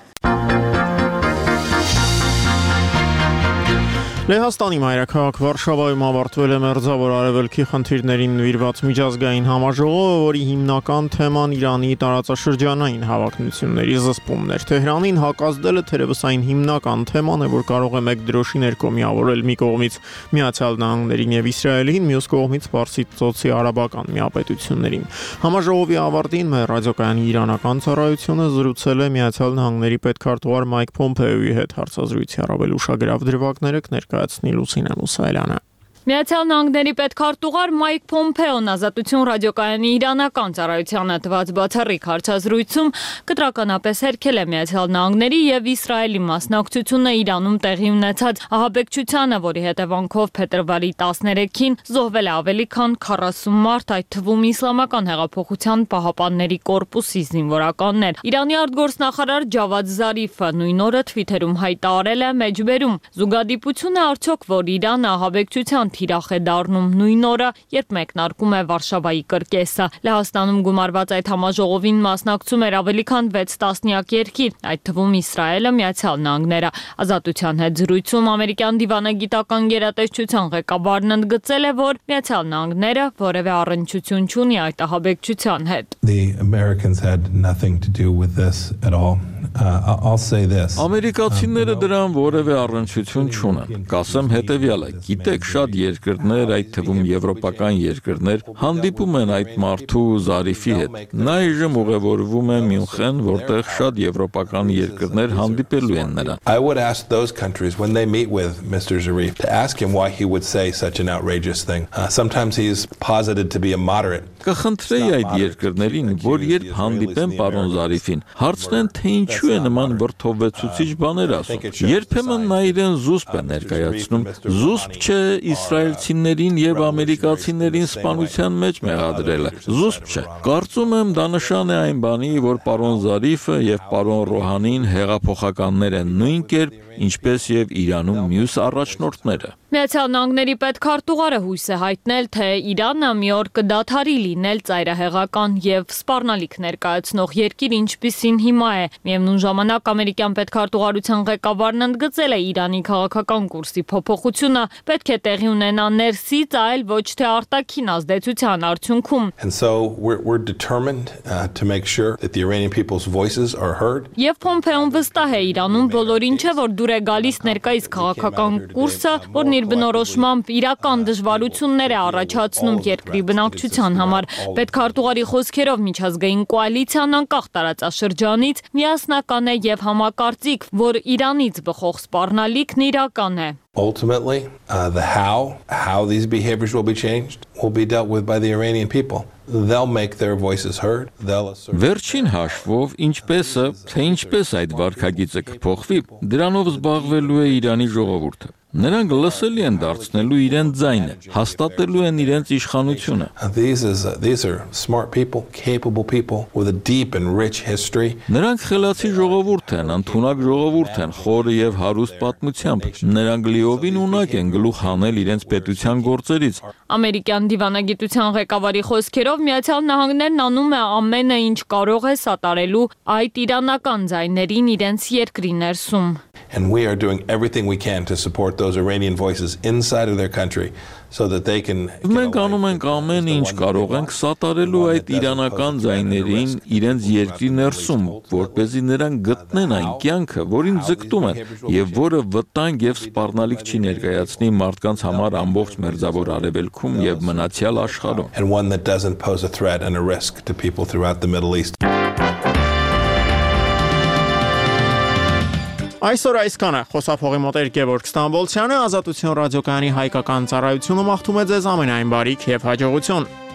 Speaker 1: Լեհաստանի մայրաքաղաք Վարշավայում ավարտվել է Մերձավոր Արևելքի խնդիրներին նվիրված միջազգային համաժողովը, որի հիմնական թեման Իրանի տարածաշրջանային հավակնությունների զսպումն էր։ Թեհրանին հակազդելը թերևս այն հիմնական թեման է, որ կարող է մեկ դրոշի ներքո միավորել մի կողմից Միացյալ Նահանգներին եւ Իսրայելին, մյուս կողմից Պարսից ծոցի արաբական միապետություններին։ Համաժողովի ավարտին մեր ռադիոկայանի իրանական ծառայությունը զրուցել է Միացյալ Նահանգների պետքարտուղար Մայք Փոմփեոյի հետ հարցազրույցի առավել ուշագրավ դրվագները ներկայացնի Լուսինե Մուսայելյանը։
Speaker 14: Միացյալ Նահանգների պետքարտուղար Մայք Փոմփեոն Ազատություն ռադիոկայանի իրանական ծառայությանը տված բացառիկ հարցազրույցում կտրականապես հերքել է Միացյալ Նահանգների եւ Իսրայելի մասնակցությունը Իրանում տեղի ունեցած ահաբեկչությանը, որի հետևանքով փետրվարի 13-ին զոհվել է ավելի քան 40 մարդ, այդ թվում Իսլամական հեղափոխության պահապանների կորպուսի զինվորականներ։ Իրանի արտգործնախարար Ջավադ Զարիֆը նույն օրը Twitter-ում հայտարարել է մեջբերում. «Զուգադիպություն է արդյոք, որ Իրանը ահաբեկչության թիրախ է դառնում նույն օրը, երբ մեկնարկում է Վարշավայի կրկեսը»։ Լեհաստանում գումարված այդ համաժողովին մասնակցում էր ավելի քան 6 տասնյակ երկիր, այդ թվում Իսրայելը, Միացյալ Նահանգները։ Ազատության հետ զրույցում ամերիկյան դիվանագիտական գերատեսչության ղեկավարն ընդգծել է, որ Միացյալ Նահանգները որևէ առնչություն չունի այդ ահաբեկչության հետ։
Speaker 7: Ամերիկացիները դրան որևէ առնչություն չունեն։ Կասեմ հետևյալը. գիտեք, շատ երկրներ, այդ թվում եվրոպական երկրներ, հանդիպում են այդ մարդու Զարիֆի հետ։ Նա այժմ ուղևորվում է Մյունխեն, որտեղ շատ եվրոպական երկրներ հանդիպելու են նրան։
Speaker 15: I would ask those countries when they meet with Mr. Zarif to ask him why he would say such an outrageous thing. Sometimes he is posited to be a moderate.
Speaker 7: Կխնդրեի այդ երկրներին, որ երբ հանդիպեն պարոն Զարիֆին, հարցնեն, թե ինչու է նման վրդովվեցուցիչ բաներ ասում։ Երբեմն նա իրեն զուսպ է ներկայացնում, զուսպ չէ իսրայելցիներին եւ ամերիկացիներին սպանության մեջ մեղադրելը, զուսպ չէ։ Կարծում եմ դա նշան է այն բանի, որ պարոն Զարիֆը եւ պարոն Ռոհանին հեղափոխականներ են նույն կերպ, ինչպես եւ Իրանում մյուս առաջնորդները։
Speaker 14: Միացյալ Նահանգների պետքարտուղարը հույս է հայտնել, թե Իրանը մի օր կդադարի լինել ծայրահեղական եւ սպառնալիք ներկայացնող երկիր, ինչպիսին հիմա է։ Միևնույն ժամանակ ամերիկյան պետքարտուղարության ղեկավարն ընդգծել է Իրանի քաղաքական կուրսի փոփոխությունը պետք է տեղի ունենա ներսից, այլ ոչ թե արտաքին ազդեցության արդյունքում։ Եվ Փոմփեոն վստահ է Իրանում բոլորին չէ, որ դուր է գալիս ներկայիս քաղաքական կուրսը, որն իր բնորոշմամբ իրական դժվարություններ է առաջացնում երկրի բնակչության համար։ Պետքարտուղարի խոսքերով միջազգային կոալիցիան անկախ տարածաշրջանից միասնական բնական է եւ համակարծիք, որ Իրանից բխող սպառնալիքն իրական է։
Speaker 15: Ultimately, how these behaviors will be changed will be dealt with by the Iranian people. They'll make their voices heard.
Speaker 7: Վերջին հաշվով ինչպես այդ վարքագիծը կփոխվի, դրանով զբաղվելու է Իրանի ժողովուրդը։ Նրանք լսելի են դարձնելու իրենց ձայնը, հաստատելու են իրենց իշխանությունը։
Speaker 15: These are smart people, capable people with a deep and rich history.
Speaker 7: Նրանք խելացի ժողովուրդ են, ընդունակ ժողովուրդ են, խորը եւ հարուստ պատմությամբ։ Նրանք լիովին ունակ են գլուխ հանել իրենց պետության գործերից։
Speaker 14: Ամերիկյան դիվանագիտության ղեկավարի խոսքերով Միացյալ Նահանգներն անում է ամենը, ինչ կարող է սատարելու այդ իրանական ձայներին իրենց երկրի ներսում։
Speaker 15: And we are doing everything we can to support those Iranian voices inside of their country so that they can
Speaker 7: Մենք անում ենք ամեն ինչ կարող ենք սատարելու այդ իրանական ձայներին իրենց երկրի ներսում, որպեսզի նրանք գտնեն այն կյանքը, որին ձգտում են, եւ որը վտանգ եւ սպառնալիք չի ներկայացնի մարդկանց համար ամբողջ մերձավոր արևելքում եւ մնացյալ աշխարհում։
Speaker 15: And one that doesn't pose a threat and a risk to people throughout the Middle East.
Speaker 1: Այսօր այսքանը խոսափողի մոտ էր Գևորգ Ստամբոլցյանը, Ազատություն ռադիոկայանի հայկական ծառայությունը մաղթում է ձեզ ամենայն բարիք եւ հաջողություն։